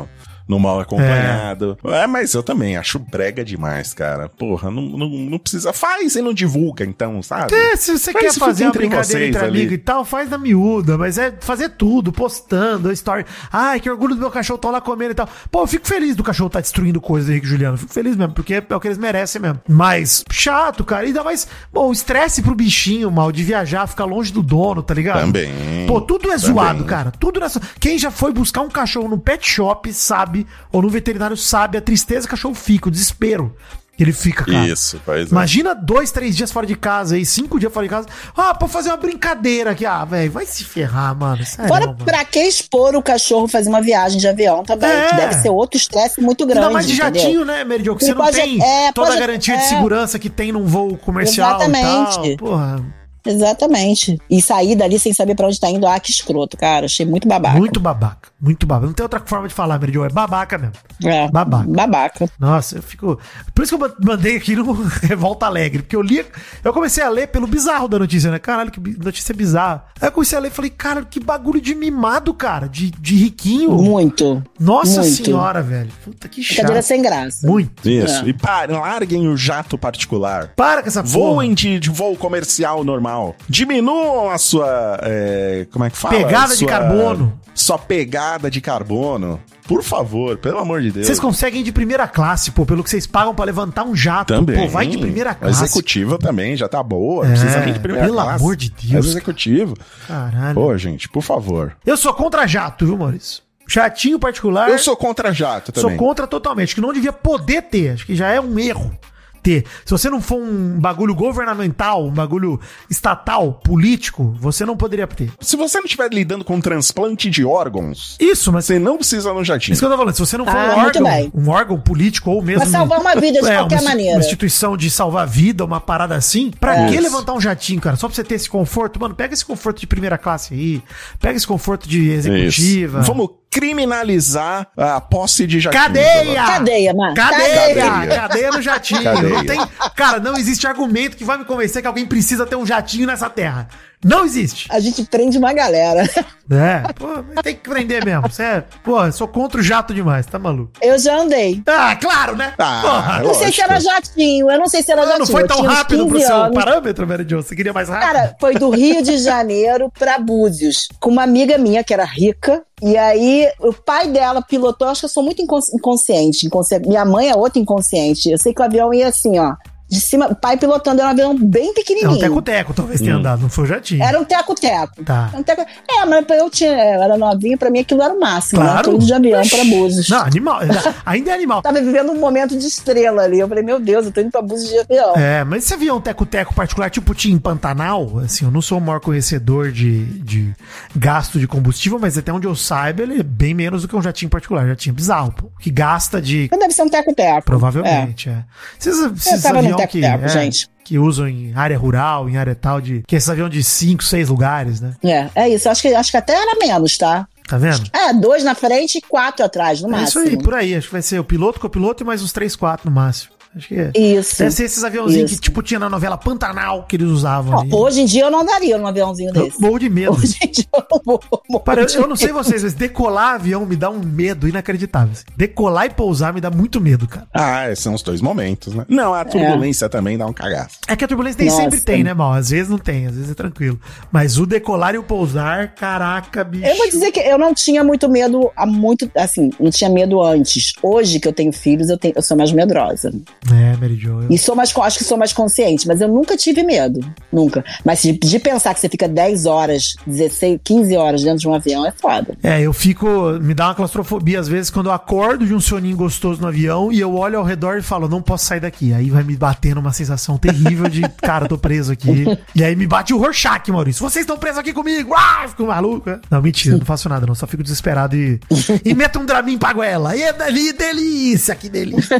no Mal Acompanhado. É. é, mas eu também acho brega demais, cara. Porra, não, não, não precisa. Faz e não divulga, então, sabe? É, se você faz quer fazer uma entre brincadeira entre amigos e tal, faz na miúda, mas é fazer tudo, postando, story. Ai, que orgulho do meu cachorro, tô lá comendo e tal. Pô, eu fico feliz do cachorro tá destruindo coisas do Henrique e Juliano. Fico feliz mesmo, porque é o que eles merecem mesmo. Mas, chato, cara. E ainda mais, bom, estresse pro bichinho, mal, de viajar, ficar longe do dono, tá ligado? Também. Pô, tudo é também. zoado, cara. Tudo nessa. Quem já foi buscar um cachorro no pet shop sabe, ou no veterinário sabe, a tristeza que o cachorro fica, o desespero que ele fica, cara. Isso, pois é. Imagina dois, três dias fora de casa aí, cinco dias fora de casa. Ah, pra fazer uma brincadeira aqui. Ah, velho, vai se ferrar, mano. Sério, Fora, mano. pra que expor o cachorro fazer uma viagem de avião também? É. Que deve ser outro estresse muito grande. Ainda mais de entendeu? jatinho, né, Meridio? Que Ele você não pode- tem é, toda pode- a garantia de é. segurança que tem num voo comercial e Exatamente. tal. Porra, Exatamente. E sair dali sem saber pra onde tá indo, ah, que escroto, cara. Achei muito babaca. muito babaca. Muito babaca. Não tem outra forma de falar, Meridio. É babaca mesmo. É, Babaca. Babaca. Nossa, eu fico... Por isso que eu mandei aqui no Revolta Alegre, porque eu li... Eu comecei a ler pelo bizarro da notícia, né? Caralho, que bi- notícia bizarra. Aí eu comecei a ler e falei, cara, que bagulho de mimado, cara. De, de riquinho. Muito. Nossa muito. senhora, velho. Puta, que Brincadeira chato. sem graça. Muito. Isso. É. E parem, larguem o jato particular. Para com essa porra. Voem de, de voo comercial normal. Diminuam a sua. é, como é que fala? Pegada de Sua- carbono. Sua pegada de carbono. Por favor, pelo amor de Deus. Vocês conseguem ir de primeira classe, pô, pelo que vocês pagam pra levantar um jato. Também. Pô, vai de primeira A classe. executiva também já tá boa. É, Não precisa nem de primeira pelo classe. amor de Deus, É executivo. Caralho. Pô, gente, por favor. Eu sou contra jato, viu, Maurício? Jatinho particular. Eu sou contra jato Sou também. contra totalmente. Acho que não devia poder ter. Acho que já é um erro ter. Se você não for um bagulho governamental, um bagulho estatal, político, você não poderia ter. Se você não estiver lidando com transplante de órgãos, Isso, mas você não precisa no jatinho. isso que eu tô falando. Se você não for Ah, um muito órgão, bem. um órgão político ou mesmo. Pra salvar uma vida de é, qualquer uma, maneira. Uma instituição de salvar vida, uma parada assim. Pra É. que Isso. levantar um jatinho, cara? Só pra você ter esse conforto? Mano, pega esse conforto de primeira classe aí. Pega esse conforto de executiva. Isso. Vamos criminalizar a posse de jatinho. Cadeia! Cadeia, mano. Cadeia! Cadeia. Cadeia no jatinho. Cadeia. Não tem, cara, não existe argumento que vai me convencer que alguém precisa ter um jatinho nessa terra. Não existe. A gente prende uma galera. É, pô, mas tem que prender mesmo. Você é, pô, eu sou contra o jato demais, tá maluco? Eu já andei. Ah, claro, né? Ah, Porra. Não sei se era jatinho, eu não sei se era Não, jatinho. não foi eu tão tinha uns rápido pro quinze seu anos. parâmetro, Mary Jo? Você queria mais rápido? Cara, foi do Rio de Janeiro pra Búzios, com uma amiga minha que era rica. E aí, o pai dela pilotou. Acho que eu sou muito incons- inconsciente. inconsciente. Minha mãe é outra inconsciente. Eu sei que o avião ia assim, ó. De cima, o pai pilotando, era um avião bem é pequenininho. um teco-teco, talvez tenha andado, não foi o jatinho. Era um teco-teco. Tá. Era um teco- É, mas eu tinha, eu era novinha, pra mim aquilo era o máximo. Né? Claro. Tudo de avião pra Búzios. Não, animal. Ainda é animal. Tava vivendo um momento de estrela ali. Eu falei, meu Deus, eu tô indo pra Búzios de avião. É, mas esse avião teco-teco particular, tipo tinha em Pantanal, assim, eu não sou o maior conhecedor de, de gasto de combustível, mas até onde eu saiba, ele é bem menos do que um jatinho particular. Jatinho bizarro, pô. Que gasta de. Mas deve ser um teco-teco. Provavelmente, é. Esses, Eu esses tava no avião que, teco-teco, é, gente. que usam em área rural, em área tal de. Que é esses avião de cinco, seis lugares, né? É, é isso. Acho que, acho que até era menos, tá? Tá vendo? É, dois na frente e quatro atrás, no É máximo. isso aí, por aí. Acho que vai ser o piloto, copiloto e mais uns três, quatro no máximo. Acho que é. Isso. Deve ser esses aviãozinhos Isso. que, tipo, tinha na novela Pantanal que eles usavam. Ó, ali. hoje em dia eu não andaria num aviãozinho Eu desse. morro de medo. Hoje em dia eu não vou. morro Para, de eu não sei medo. vocês, mas decolar avião me dá um medo inacreditável. assim. Decolar e pousar me dá muito medo, cara. Ah, esses são os dois momentos, né? Não, a turbulência também dá um cagaço. É que a turbulência nem Nossa. sempre tem, né, mal? Às vezes não tem, às vezes é tranquilo. Mas o decolar e o pousar, caraca, bicho. Eu vou dizer que eu não tinha muito medo há muito. Assim, não tinha medo antes. Hoje que eu tenho filhos, eu, tenho, eu sou mais medrosa. É, Mary Jo. eu- E sou mais, acho que sou mais consciente, mas eu nunca tive medo. Nunca. Mas de, de pensar que você fica dez horas, dezesseis, quinze horas dentro de um avião é foda. É, eu fico. Me dá uma claustrofobia às vezes quando eu acordo de um soninho gostoso no avião e eu olho ao redor e falo, não posso sair daqui. Aí vai me batendo uma sensação terrível de, cara, eu tô preso aqui. E aí me bate o Rorschach, Maurício. Vocês estão presos aqui comigo! Ah, fico maluco. é? Não, mentira, não faço nada, não. Só fico desesperado e. E meto um Dramin pra goela. E é dali, delícia, que delícia.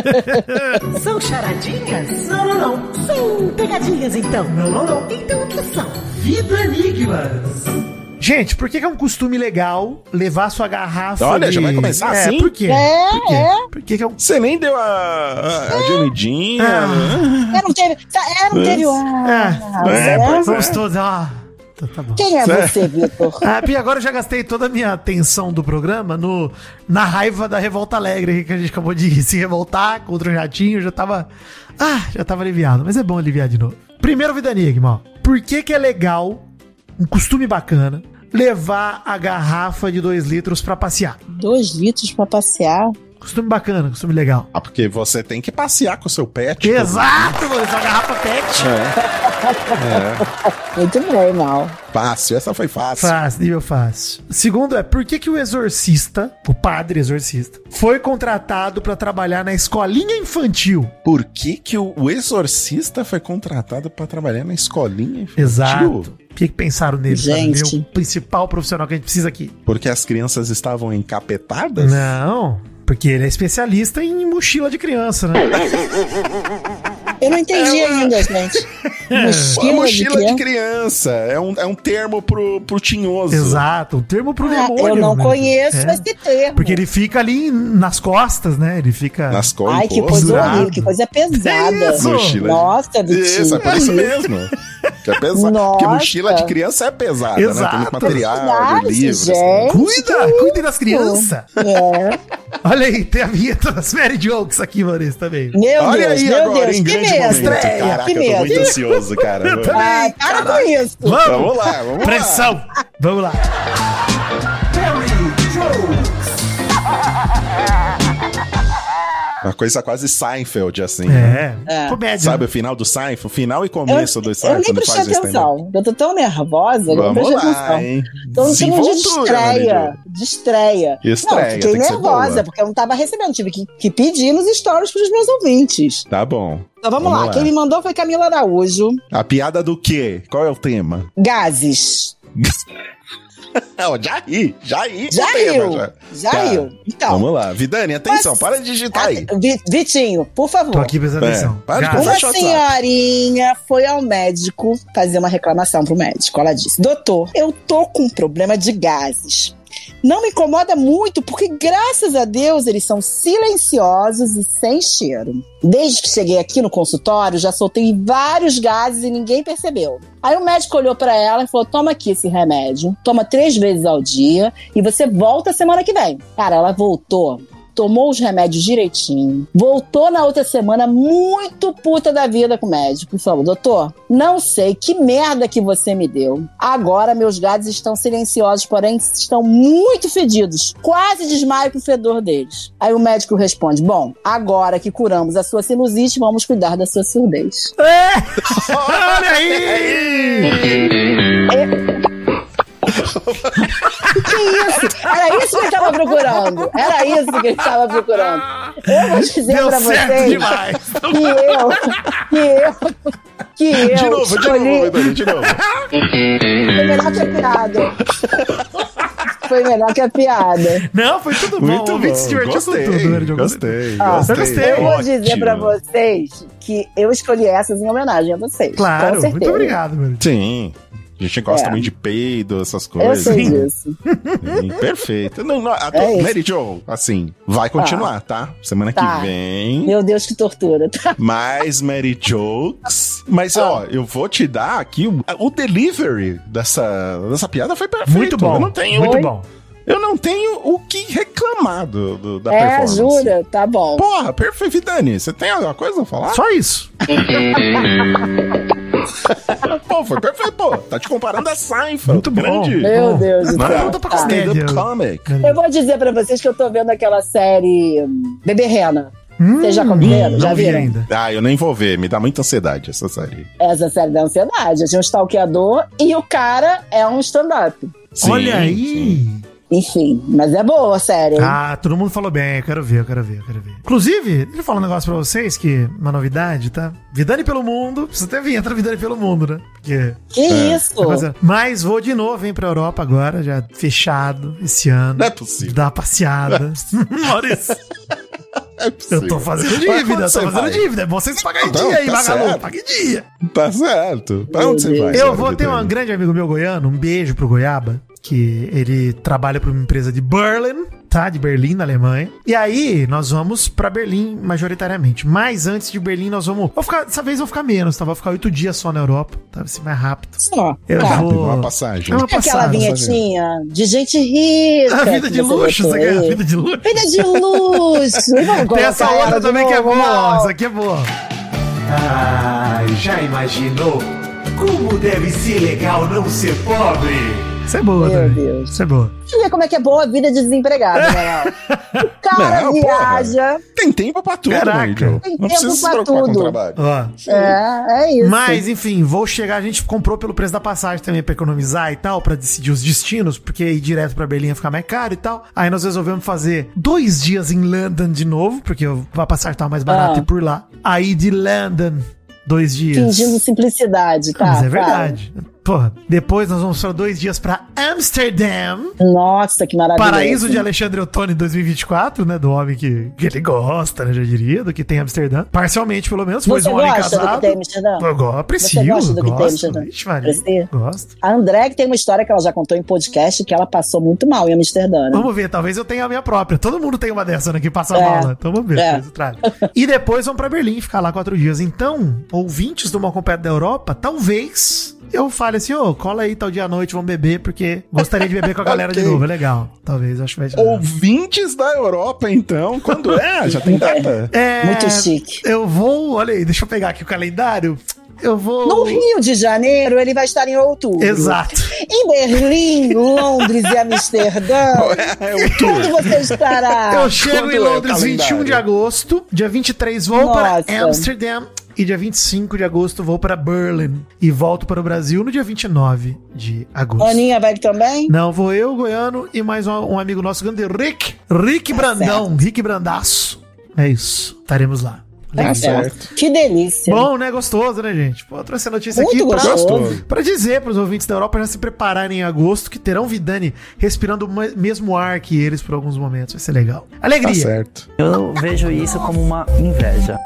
São charadinhas? Não, não, não. São pegadinhas, então. Não, não, não. Então o que são? Vida Enigmas. Gente, por que que é um costume legal levar sua garrafa? Olha, de... já vai começar é, assim? Por quê? É, por quê? é. Por que que é um... Você nem deu a, a, a gemidinha. Ah. né? É, não teve. Era não teve. É, Ah, é, é, pois Vamos todos, ó. Tá, tá bom. Quem é você, Vitor? Ah, Pia, agora eu já gastei toda a minha atenção do programa no, na raiva da Revolta Alegre, que a gente acabou de se revoltar contra o Jatinho, já tava... Ah, já tava aliviado, mas é bom aliviar de novo. Primeiro, Vida Enigma, ó. Por que que é legal, um costume bacana, levar a garrafa de dois litros pra passear? Dois litros pra passear? Costume bacana, costume legal. Ah, porque você tem que passear com o seu pet. Exato, mano, essa garrafa pet. É. Muito bem, mal. Fácil, essa foi fácil. Fácil, nível fácil. Segundo é, por que que o exorcista, o padre exorcista, foi contratado pra trabalhar na escolinha infantil? Por que que o o exorcista foi contratado pra trabalhar na escolinha infantil? Exato. Por que que pensaram nele? Gente. Sabe? O principal profissional que a gente precisa aqui. Porque as crianças estavam encapetadas? Não, porque ele é especialista em mochila de criança, né? Eu não entendi ainda, gente. Mochila, Uma mochila de de criança? criança. É um, é um termo pro, pro tinhoso. Exato, o termo pro Ah, demônio. eu não né? conheço É. esse termo. Porque ele fica ali nas costas, né? Ele fica... Nas costas. Ai, que coisa Durado. horrível, que coisa pesada. Isso. Mochila. Nossa, Vitinho. Isso, é por isso mesmo. Que é pesado. Porque Nossa. mochila de criança é pesada, Exato. né? Tem muito material, Verdade, de livros. gente. Cuida, cuide das crianças. É. Olha aí, tem a vinheta das Mary Jokes aqui, Maurício, também. Meu Olha Deus, aí meu agora, Deus, em que grande medo. momento. Estreia, Caraca, que eu tô medo. muito ansioso, cara. Eu também. Ai, para com isso. Vamos, Vamos lá, vamos lá. Pressão. Vamos lá. Uma coisa quase Seinfeld, assim. É, É. comédia. Sabe o final do Seinfeld? O final e começo do Eu Seinfeld. nem quando prestei faz o stand-up. atenção. Eu tô tão nervosa que eu não Vamos prestei lá, atenção. hein? Tô no segundo dia de Desenvoltura, estreia. Mary Jo. De estreia. Estreia, Não, fiquei tem que ser nervosa, boa. porque eu não tava recebendo. Tive que, que pedir nos stories pros meus ouvintes. Tá bom. Então vamos, Vamos lá. lá. Quem me mandou foi Camila Araújo. A piada do quê? Qual é o tema? Gases. Não, já ri, já ri. Já o tema, riu. já. Já Tá. riu. Então. Vamos lá. Vidani, atenção, Mas- para de digitar aí. Ah, Vi- Vitinho, por favor. Tô aqui prestando É, atenção. para de Gato. conversar. Uma Fecha o WhatsApp. senhorinha foi ao médico fazer uma reclamação pro médico. Ela disse: doutor, eu tô com um problema de gases. Não me incomoda muito, porque graças a Deus eles são silenciosos e sem cheiro. Desde que cheguei aqui no consultório, já soltei vários gases e ninguém percebeu. Aí o médico olhou pra ela e falou: toma aqui esse remédio, toma três vezes ao dia e você volta semana que vem. Cara, ela voltou. Tomou os remédios direitinho. Voltou na outra semana muito puta da vida com o médico. E falou: doutor, não sei que merda que você me deu. Agora meus gases estão silenciosos, porém estão muito fedidos. Quase desmaio com o fedor deles. Aí o médico responde: bom, agora que curamos a sua sinusite, vamos cuidar da sua surdez. É. Olha aí! Que isso? Era isso que ele estava procurando. Era isso que ele estava procurando. Eu vou dizer Deu pra certo vocês demais. que eu, que eu, que eu De novo, de escolhi... novo, Vidani, de novo. Foi melhor que a piada. Foi melhor que a piada. Não, foi tudo bom. Muito O ouvinte se bom. divertiu Gostei, com tudo, Mary Jo. gostei, Ah, gostei. eu gostei. Eu vou dizer Ótimo. pra vocês que eu escolhi essas em homenagem a vocês. Claro, com certeza. muito obrigado, Mary Jo. Sim. A gente gosta É. muito de peido, essas Eu coisas. sei disso. Sim, perfeito. Não, não, a tua- É isso. Mary Jo, assim, vai continuar, tá? Semana Tá. que vem, Meu Deus, que tortura. Tá? mais Mary Jokes. Mas, ó, eu vou te dar aqui o, o delivery dessa, dessa piada foi perfeito. Muito bom. Eu não tenho, Muito Oi? bom. eu não tenho o que reclamar do, do- da É, performance. jura? Tá bom. Porra, perfeito, Vidani. Você tem alguma coisa a falar? Só isso. Pô, foi perfeito, pô. Tá te comparando a Seinfeld. Muito bom. grande. Meu Bom. Deus do Não, céu. Volta pra Tá. comédia. Stand-up comic. Eu vou dizer pra vocês que eu tô vendo aquela série hum, Bebê Rena. Hum, Vocês já comeram? Já não vi viram? ainda. Ah, eu nem vou ver. Me dá muita ansiedade essa série. Essa série da ansiedade. Tinha um stalkeador e o cara é um stand-up. Sim, Olha aí. sim. Enfim, mas é boa a série. hein? Ah, todo mundo falou bem. Eu quero ver, eu quero ver, eu quero ver. Inclusive, deixa eu falar um negócio pra vocês, que uma novidade, tá? Vidani pelo mundo. Precisa ter vinheta da Vidani pelo mundo, né? Porque... Que É. isso? tá fazendo- Mas vou de novo, hein, pra Europa agora, já fechado esse ano. Não é possível. Dar uma passeada. Maurício, É possível. eu tô fazendo Mas dívida, quando tô você fazendo vai? dívida. É bom vocês pagarem Não, dia aí, tá Magalu. certo. Pague dia. Tá certo. Pra Meu onde você Deus. vai? Eu Sério, vou ter Vidani? um grande amigo meu goiano, um beijo pro Goiaba, que ele trabalha pra uma empresa de Berlin, tá? De Berlim, na Alemanha. E aí, nós vamos pra Berlim, majoritariamente. Mas antes de Berlim, nós vamos... Vou ficar, dessa vez eu vou ficar menos, tá? Vou ficar oito dias só na Europa, tá? Vai ser mais rápido. Só. Eu Tá. vou... Uma passagem. É uma É aquela passagem. vinhetinha de gente rica. A vida de que você luxo, botou você quer? A aí. vida de luxo. Vida de luxo. E vamos Tem essa colocar outra ela de também que é novo, boa. Mal. Essa aqui é boa. Ai, já imaginou como deve ser legal não ser pobre? Isso é boa Meu também. Deus. Isso é boa. Deixa eu ver como é que é boa a vida de desempregado, né? O cara Não, viaja. Tem tempo pra tudo, Caraca. Nigel. Tem Não tempo precisa se pra preocupar com o tudo. trabalho. Ó. É, é isso. Mas, enfim, vou chegar. A gente comprou pelo preço da passagem também pra economizar e tal, pra decidir os destinos, porque ir direto pra Berlim ia ficar mais caro e tal. Aí nós resolvemos fazer dois dias em London de novo, porque a passagem tava mais barata Ah. e por lá. Aí de London, dois dias. Fingindo simplicidade, tá? Mas é Fala. verdade. Porra, depois nós vamos para dois dias pra Amsterdam. Nossa, que maravilhoso. Paraíso de Alexandre Ottoni dois mil e vinte e quatro, né? Do homem que, que ele gosta, né? Já diria, do que tem Amsterdã. Parcialmente, pelo menos, pois Você um homem gosta do que casado. tem em Amsterdã? Eu go- aprecio, Você gosta do que tem em gosto. Amsterdã? Ixi, Maria, Aprecia? gosto. A André que tem uma história que ela já contou em podcast que ela passou muito mal em Amsterdã, né? Vamos ver, talvez eu tenha a minha própria. Todo mundo tem uma dessa, né? Que passa É. mal, né? Então vamos ver. É. depois eu trago. E depois vamos pra Berlim, ficar lá quatro dias. Então, ouvintes do Mal Completo da Europa, talvez eu fale assim, ô, cola aí tal dia à noite, vamos beber, porque gostaria de beber com a galera Ok. de novo. É legal. Talvez, acho que vai ser legal. Ouvintes da Europa, então. Quando é? Já tem data? É, Muito chique. Eu vou, olha aí, deixa eu pegar aqui o calendário. Eu vou... No Rio de Janeiro, ele vai estar em outubro. Exato. Em Berlim, Londres e Amsterdã. É o tour. Onde você estará? Eu chego quando em é o Londres vinte e um de calendário? agosto, dia vinte e três vou Nossa. para Amsterdã e dia vinte e cinco de agosto vou para Berlim e volto para o Brasil no dia vinte e nove de agosto. Aninha vai também? Não, vou eu, Goiano, e mais um, um amigo nosso grande, Rick. Rick Tá Brandão, Rick Brandaço. É isso, estaremos lá. Tá Legal. certo. Que delícia. Bom, né? Gostoso, né, gente? Pô, eu trouxe a notícia Muito aqui pra, gostoso. pra dizer pros ouvintes da Europa já se prepararem em agosto, que terão Vidani respirando o me- mesmo ar que eles por alguns momentos. Vai ser legal. Tá Alegria. certo. Eu vejo isso como uma inveja.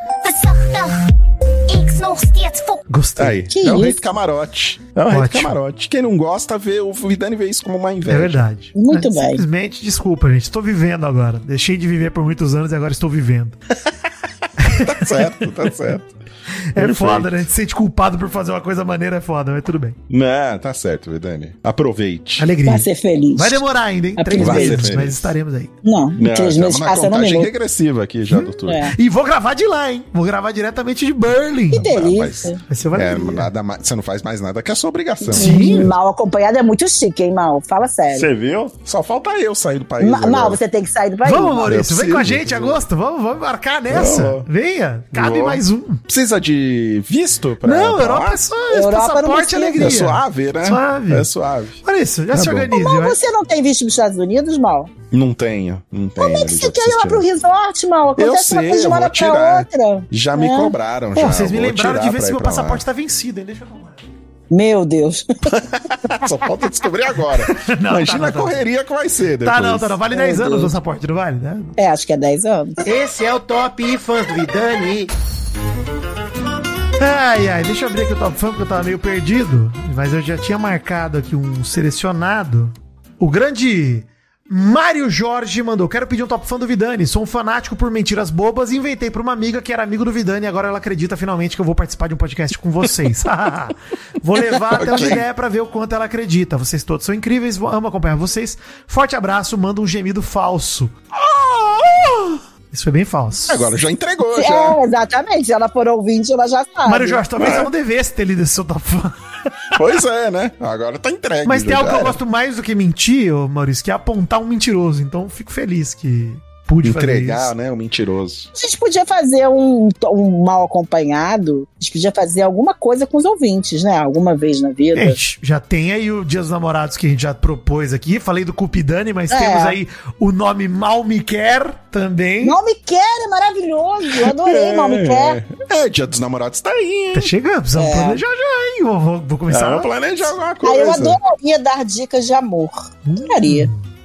Gostei. Aí. Que é o rei isso? do camarote. É o rei do Ótimo. camarote. Quem não gosta, vê o Vidani vê isso como uma É inveja. verdade. Muito Mas, bem. Simplesmente, desculpa, gente. Estou vivendo agora. Deixei de viver por muitos anos e agora estou vivendo. Tá certo, tá certo. É Perfeito. foda, né? Se sente culpado por fazer uma coisa maneira é foda, mas tudo bem. Não, tá certo, Vidani. Aproveite. Alegria. Vai ser feliz. Vai demorar ainda, hein? Vai Três ser meses, feliz. mas estaremos aí. Não, Não, três estamos meses na passando um contagem minuto. regressiva aqui já, doutor. É. E vou gravar de lá, hein? Vou gravar diretamente de Berlim. Que Mas, delícia. Vai ser uma é, alegria. nada mais, você não faz mais nada que a sua obrigação. Sim. Mal acompanhado é muito chique, hein, Mal? Fala sério. Você viu? Só falta eu sair do país. Ma- Mal, agora. você tem que sair do país. Vamos, Maurício, Eu vem com a preciso, gente em preciso. agosto. Vamos, vamos marcar nessa. Vamos. Venha. Cabe Vamos. mais um. Precisa de visto? Pra, Não, pra Europa lá? é só Europa não passaporte e precisa. alegria. É suave, né? Suave. É suave. Maurício, já Tá se bom. organize. Mal, vai. você não tem visto nos Estados Unidos, Mal? Não tenho, não tenho. Como é que Lígia, você quer ir preciso lá pro tirar. resort, Mal? Eu Acontece uma sei, coisa de eu uma vou hora pra tirar. outra. Já me É. cobraram, Pô, já. vocês me Vou lembraram tirar de ver pra se ir meu pra lá. passaporte tá vencido, hein? Deixa eu tomar. Meu Deus. Só falta descobrir agora. Não, Imagina tá, não, a tá. correria que vai ser depois. Tá, não, tá, não. Vale Meu dez anos o Deus. passaporte, não vale, né? É, acho que é dez anos. Esse é o Top Fãs do Vidani. Ai, ai, deixa eu abrir aqui o Top Fã, porque eu tava meio perdido. Mas eu já tinha marcado aqui um selecionado. O grande Mário Jorge mandou: quero pedir um Top Fã do Vidani. Sou um fanático por mentiras bobas e inventei pra uma amiga que era amigo do Vidani. E agora ela acredita finalmente que eu vou participar de um podcast com vocês. Vou levar até uma ideia pra ver o quanto ela acredita. Vocês todos são incríveis, amo acompanhar vocês. Forte abraço, manda um gemido falso. Isso foi bem falso. Agora já entregou, já. É, exatamente. Se ela for ouvinte, ela já sabe. Mário Jorge, talvez É. eu não devesse ter lido esse seu Top Fã. Pois é, né? Agora tá entregue. Mas tem já algo que eu era. gosto mais do que mentir, ô Maurício, que é apontar um mentiroso. Então fico feliz que pude fazer Entregar, isso. né? O mentiroso. A gente podia fazer um, um mal acompanhado. A gente podia fazer alguma coisa com os ouvintes, né? Alguma vez na vida. Gente, já tem aí o Dia dos Namorados que a gente já propôs aqui. Falei do Cupidani, mas É. temos aí o nome Mal Me Quer também. Mal Me Quer é maravilhoso. Eu adorei Mal Me Quer. É, é, Dia dos Namorados tá aí, hein? Tá chegando, precisamos É. planejar já, hein? Vou, vou, vou começar. Vamos planejar alguma Aí coisa. eu adoraria dar dicas de amor. Adoraria.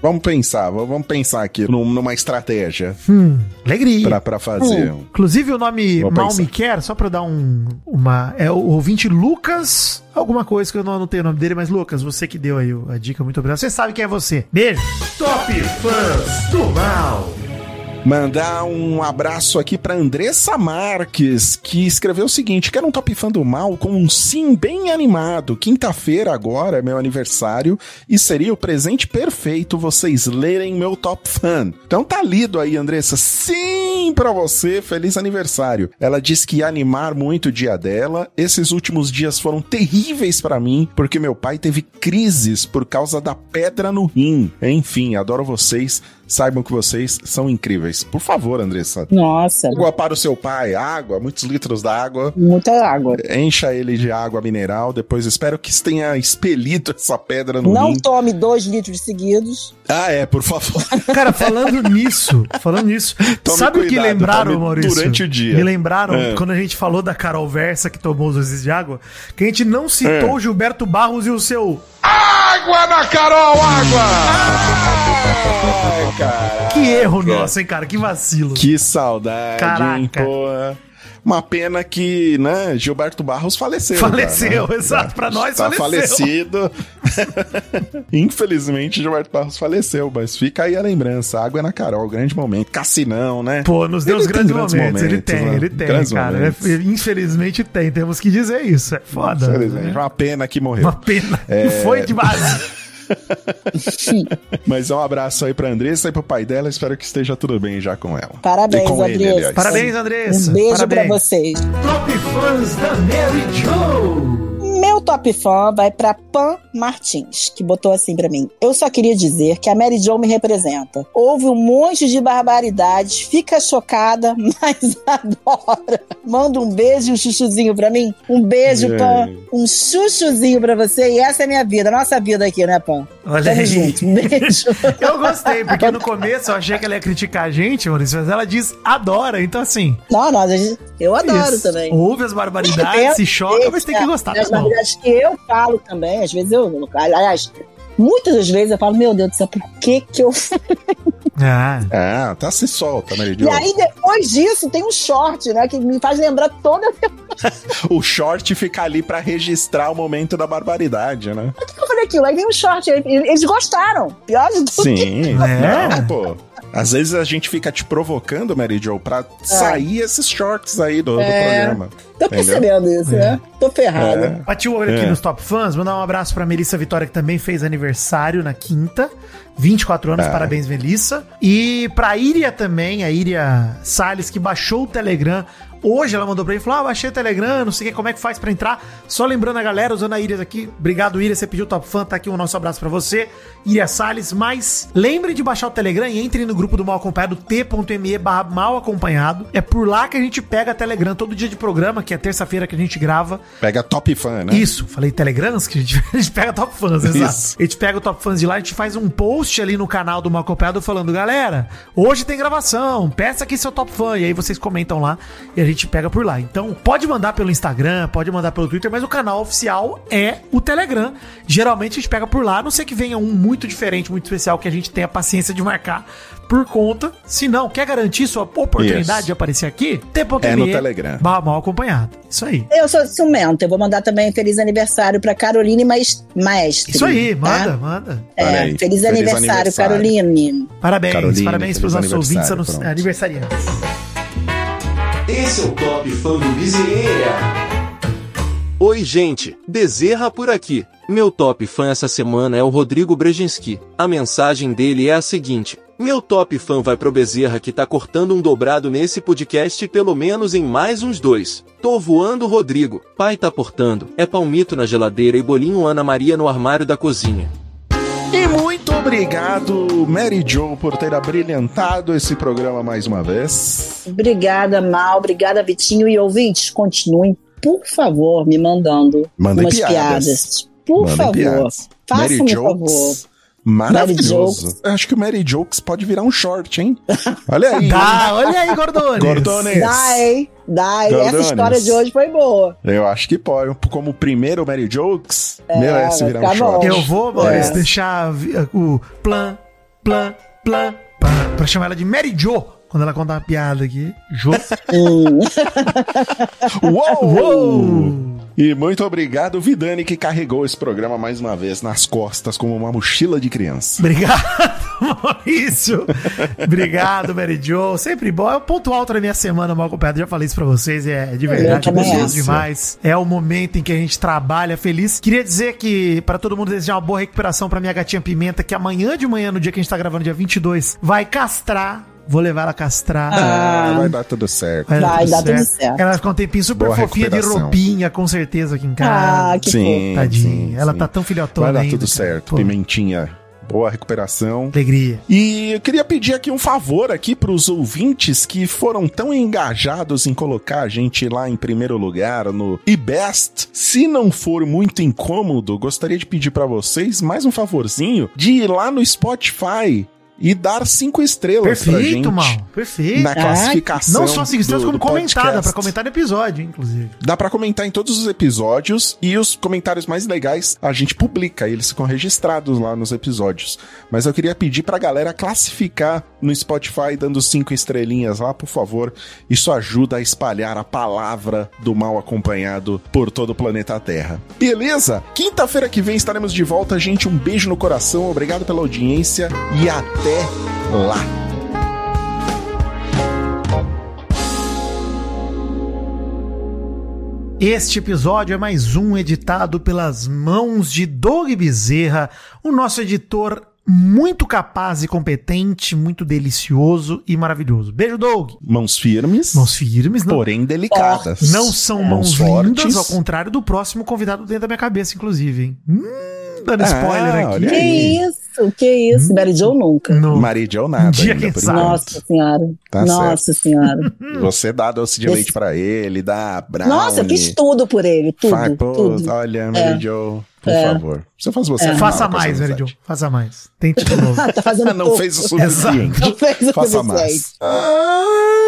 Vamos pensar, vamos pensar aqui num- numa estratégia Hum, alegria. pra, pra fazer. Hum. Inclusive o nome Vou Mal pensar. Me Quer, só pra eu dar um, uma... É o ouvinte Lucas, alguma coisa que eu não anotei o nome dele, mas Lucas, você que deu aí a dica, muito obrigado. Você sabe quem é você. Beijo. Top Fãs do Mal. Mandar um abraço aqui pra Andressa Marques, que escreveu o seguinte: quero um Top Fã do Mal com um sim bem animado. Quinta-feira agora é meu aniversário e seria o presente perfeito vocês lerem meu Top Fã. Então tá lido aí, Andressa. Sim pra você, feliz aniversário. Ela diz que ia animar muito o dia dela. Esses últimos dias foram terríveis pra mim, porque meu pai teve crises por causa da pedra no rim. Enfim, adoro vocês. Saibam que vocês são incríveis. Por favor, Andressa. Nossa, Água para o seu pai. Água, muitos litros d'água. muita água. Encha ele de água mineral. Depois espero que tenha expelido essa pedra no Não rim. tome dois litros seguidos. Ah, é, por favor. Cara, falando nisso, falando nisso, Tome sabe o que cuidado, lembraram, tome Maurício? durante o dia. Me lembraram, É. quando a gente falou da Carol Versa, que tomou os dois de água, que a gente não citou É. o Gilberto Barros e o seu... Água na Carol, água! Ai, cara. Que erro nosso, hein, cara? Que vacilo. Que saudade, Caraca. hein, porra. Uma pena que, né, Gilberto Barros faleceu. Faleceu, cara, né? exato, pra nós tá faleceu. falecido. Infelizmente, Gilberto Barros faleceu, mas fica aí a lembrança. Água na Carol, grande momento. Cassinão, né? Pô, nos deu Ele os tem grandes, grandes momentos. Ele momentos, tem, né? ele tem, Grandes cara. momentos. É, infelizmente tem, temos que dizer isso. É foda. Infelizmente, né? uma pena que morreu. Uma pena. É. E foi de base. Mas um abraço aí pra Andressa e pro pai dela. Espero que esteja tudo bem já com ela. Parabéns, E com ele, Andressa. aliás. Parabéns, Andressa. Um beijo Parabéns. pra vocês. Top Fãs da Mary Jo. Meu top fã vai pra Pan Martins, que botou assim pra mim: eu só queria dizer que a Mary Jo me representa. Houve um monte de barbaridades, fica chocada, mas adora. Manda um beijo e um chuchuzinho pra mim. Um beijo, É. Pan. Um chuchuzinho pra você. E essa é a minha vida, nossa vida aqui, né, Pan? Olha Tamo aí. junto. Um beijo. Eu gostei, porque no começo eu achei que ela ia criticar a gente, Maurício, mas ela diz adora, então assim. Não, não, a gente- eu adoro isso. também. Ouve as barbaridades, se choca, mas tem que gostar. As Tá bom. barbaridades que eu falo também, às vezes eu, aliás, muitas das vezes eu falo, meu Deus do céu, por que que eu... Ah, Ah, tá, se solta, Mary Jo. E aí, depois disso, tem um short, né, que me faz lembrar toda... O short fica ali pra registrar o momento da barbaridade, né? Por que eu falei aquilo? Aí vem um short, eles gostaram. Pior de tudo. Sim. É. Não, pô. Às vezes a gente fica te provocando, Mary Jo, pra sair esses shorts aí do, do É. programa. Tô Entendeu? percebendo isso, né? Tô ferrada. É. bati o olho aqui É. nos top fãs, mandar um abraço pra Melissa Vitória, que também fez aniversário na quinta. vinte e quatro anos, Ah. parabéns, Melissa. E pra Íria também, a Íria Salles, que baixou o Telegram. Hoje ela mandou pra mim e falou: ah, baixei o Telegram, não sei o que, como é que faz pra entrar. Só lembrando a galera, usando a Íria aqui. Obrigado, Íria, você pediu o top fã, tá aqui o nosso abraço pra você. Íria Salles, mas lembre de baixar o Telegram e entre no grupo do Mal Acompanhado, t.me barra mal acompanhado. É por lá que a gente pega Telegram todo dia de programa, que é terça-feira que a gente grava. Pega top fã, né? Isso, falei Telegrams, que a gente, a gente pega top fãs, exato. Isso. A gente pega o top fãs de lá, a gente faz um post ali no canal do Mal Acompanhado falando: galera, hoje tem gravação, peça aqui seu top fã. E aí vocês comentam lá e a gente pega por lá. Então, pode mandar pelo Instagram, pode mandar pelo Twitter, mas o canal oficial é o Telegram. Geralmente a gente pega por lá, a não ser que venha um muito diferente, muito especial, que a gente tenha paciência de marcar por conta. Se não, quer garantir sua oportunidade Isso. de aparecer aqui? T.me É no Telegram. barra Mal Acompanhado. Isso aí. Eu sou ciumenta, eu vou mandar também feliz aniversário pra Caroline Maes- Maestre. Isso aí, tá? manda, manda. É, Olha aí, feliz, feliz aniversário, aniversário. Caroline. Parabéns, Caroline, parabéns pros feliz nossos ouvintes aniversário, anos- pronto. aniversariantes. Esse é o Top Fã do Bezerra. Oi, gente, Bezerra por aqui. Meu top fã essa semana é o Rodrigo Brzezinski. A mensagem dele é a seguinte: meu top fã vai pro Bezerra, que tá cortando um dobrado nesse podcast pelo menos em mais uns dois. Tô voando, Rodrigo. Pai tá portando. É palmito na geladeira e bolinho Ana Maria no armário da cozinha. E muito obrigado, Mary Jo, por ter abrilhantado esse programa mais uma vez. Obrigada, Mal. Obrigada, Vitinho. E ouvintes, continuem, por favor, me mandando Mandem umas piadas. piadas. Por Mandem favor. piadas. Façam-me Mary um favor. Jokes. Maravilhoso. Jokes. Acho que o Mary Jokes pode virar um short, hein? Olha aí. Dá, olha aí, Gordones. Gordones. Dai, dai. Gordones. Essa história de hoje foi boa. Eu acho que pode. Como o primeiro Mary Jokes, É, merece vai virar um ficar short. bom. Eu vou, Maurício, É. deixar vi- o plan, plã, plã, plã. Pra chamar ela de Mary Jo, quando ela conta uma piada aqui. Jo. Uou! Uou! E muito obrigado, Vidani, que carregou esse programa mais uma vez nas costas como uma mochila de criança. Obrigado, Maurício. Obrigado, Mary Jo. Sempre bom. É o ponto alto da minha semana mal acompanhado. Já falei isso pra vocês. É de verdade, é gostoso demais. É o momento em que a gente trabalha feliz. Queria dizer que, pra todo mundo desejar uma boa recuperação pra minha gatinha Pimenta, que amanhã de manhã, no dia que a gente tá gravando, dia vinte e dois, vai castrar. Vou levar ela a castrar. Ah, vai dar tudo certo. Vai, vai dar tudo certo. Ela vai ficar um tempinho super Boa fofinha de roupinha, com certeza, aqui em casa. Ah, que sim, tadinha. sim, ela sim. tá tão filhotona Vai dar ainda, tudo cara. certo, Pô, Pimentinha. Boa recuperação. alegria. E eu queria pedir aqui um favor aqui pros ouvintes que foram tão engajados em colocar a gente lá em primeiro lugar no eBest. Se não for muito incômodo, gostaria de pedir pra vocês mais um favorzinho de ir lá no Spotify e dar cinco estrelas pra gente. Perfeito, mal. Perfeito. Na classificação. Não só cinco estrelas, do- como do comentar. Dá podcast. pra comentar no episódio, inclusive. Dá pra comentar em todos os episódios e os comentários mais legais a gente publica, eles ficam registrados lá nos episódios. Mas eu queria pedir pra galera classificar no Spotify dando cinco estrelinhas lá, por favor. Isso ajuda a espalhar a palavra do Mal Acompanhado por todo o planeta Terra. Beleza? Quinta-feira que vem estaremos de volta, gente. Um beijo no coração, obrigado pela audiência e até lá. Este episódio é mais um editado pelas mãos de Doug Bezerra, o nosso editor muito capaz e competente, muito delicioso e maravilhoso. Beijo, Doug. Mãos firmes, Mãos firmes, não, porém delicadas. não são mãos, Mãos lindas, fortes. ao contrário do próximo convidado dentro da minha cabeça, inclusive, hein? Hum, dando spoiler Ah, aqui. olha Que aí. isso, que isso. Mary Jo nunca. No- Maria ou nada Um dia, ainda, quem por sabe. enquanto. Nossa senhora. Tá Nossa senhora. Você dá doce de Esse- leite pra ele, dá brownie. Nossa, eu fiz tudo por ele. Tudo. Faz, pô, tudo. olha, Mary Jo, por É. favor. Se eu fosse você, eu Faça falava com essa mais, Mary Jo. amizade. Faça mais. Tente de novo. Tá fazendo Não pouco. fez o suficiente. Não fez o Faça suficiente. mais. Ah,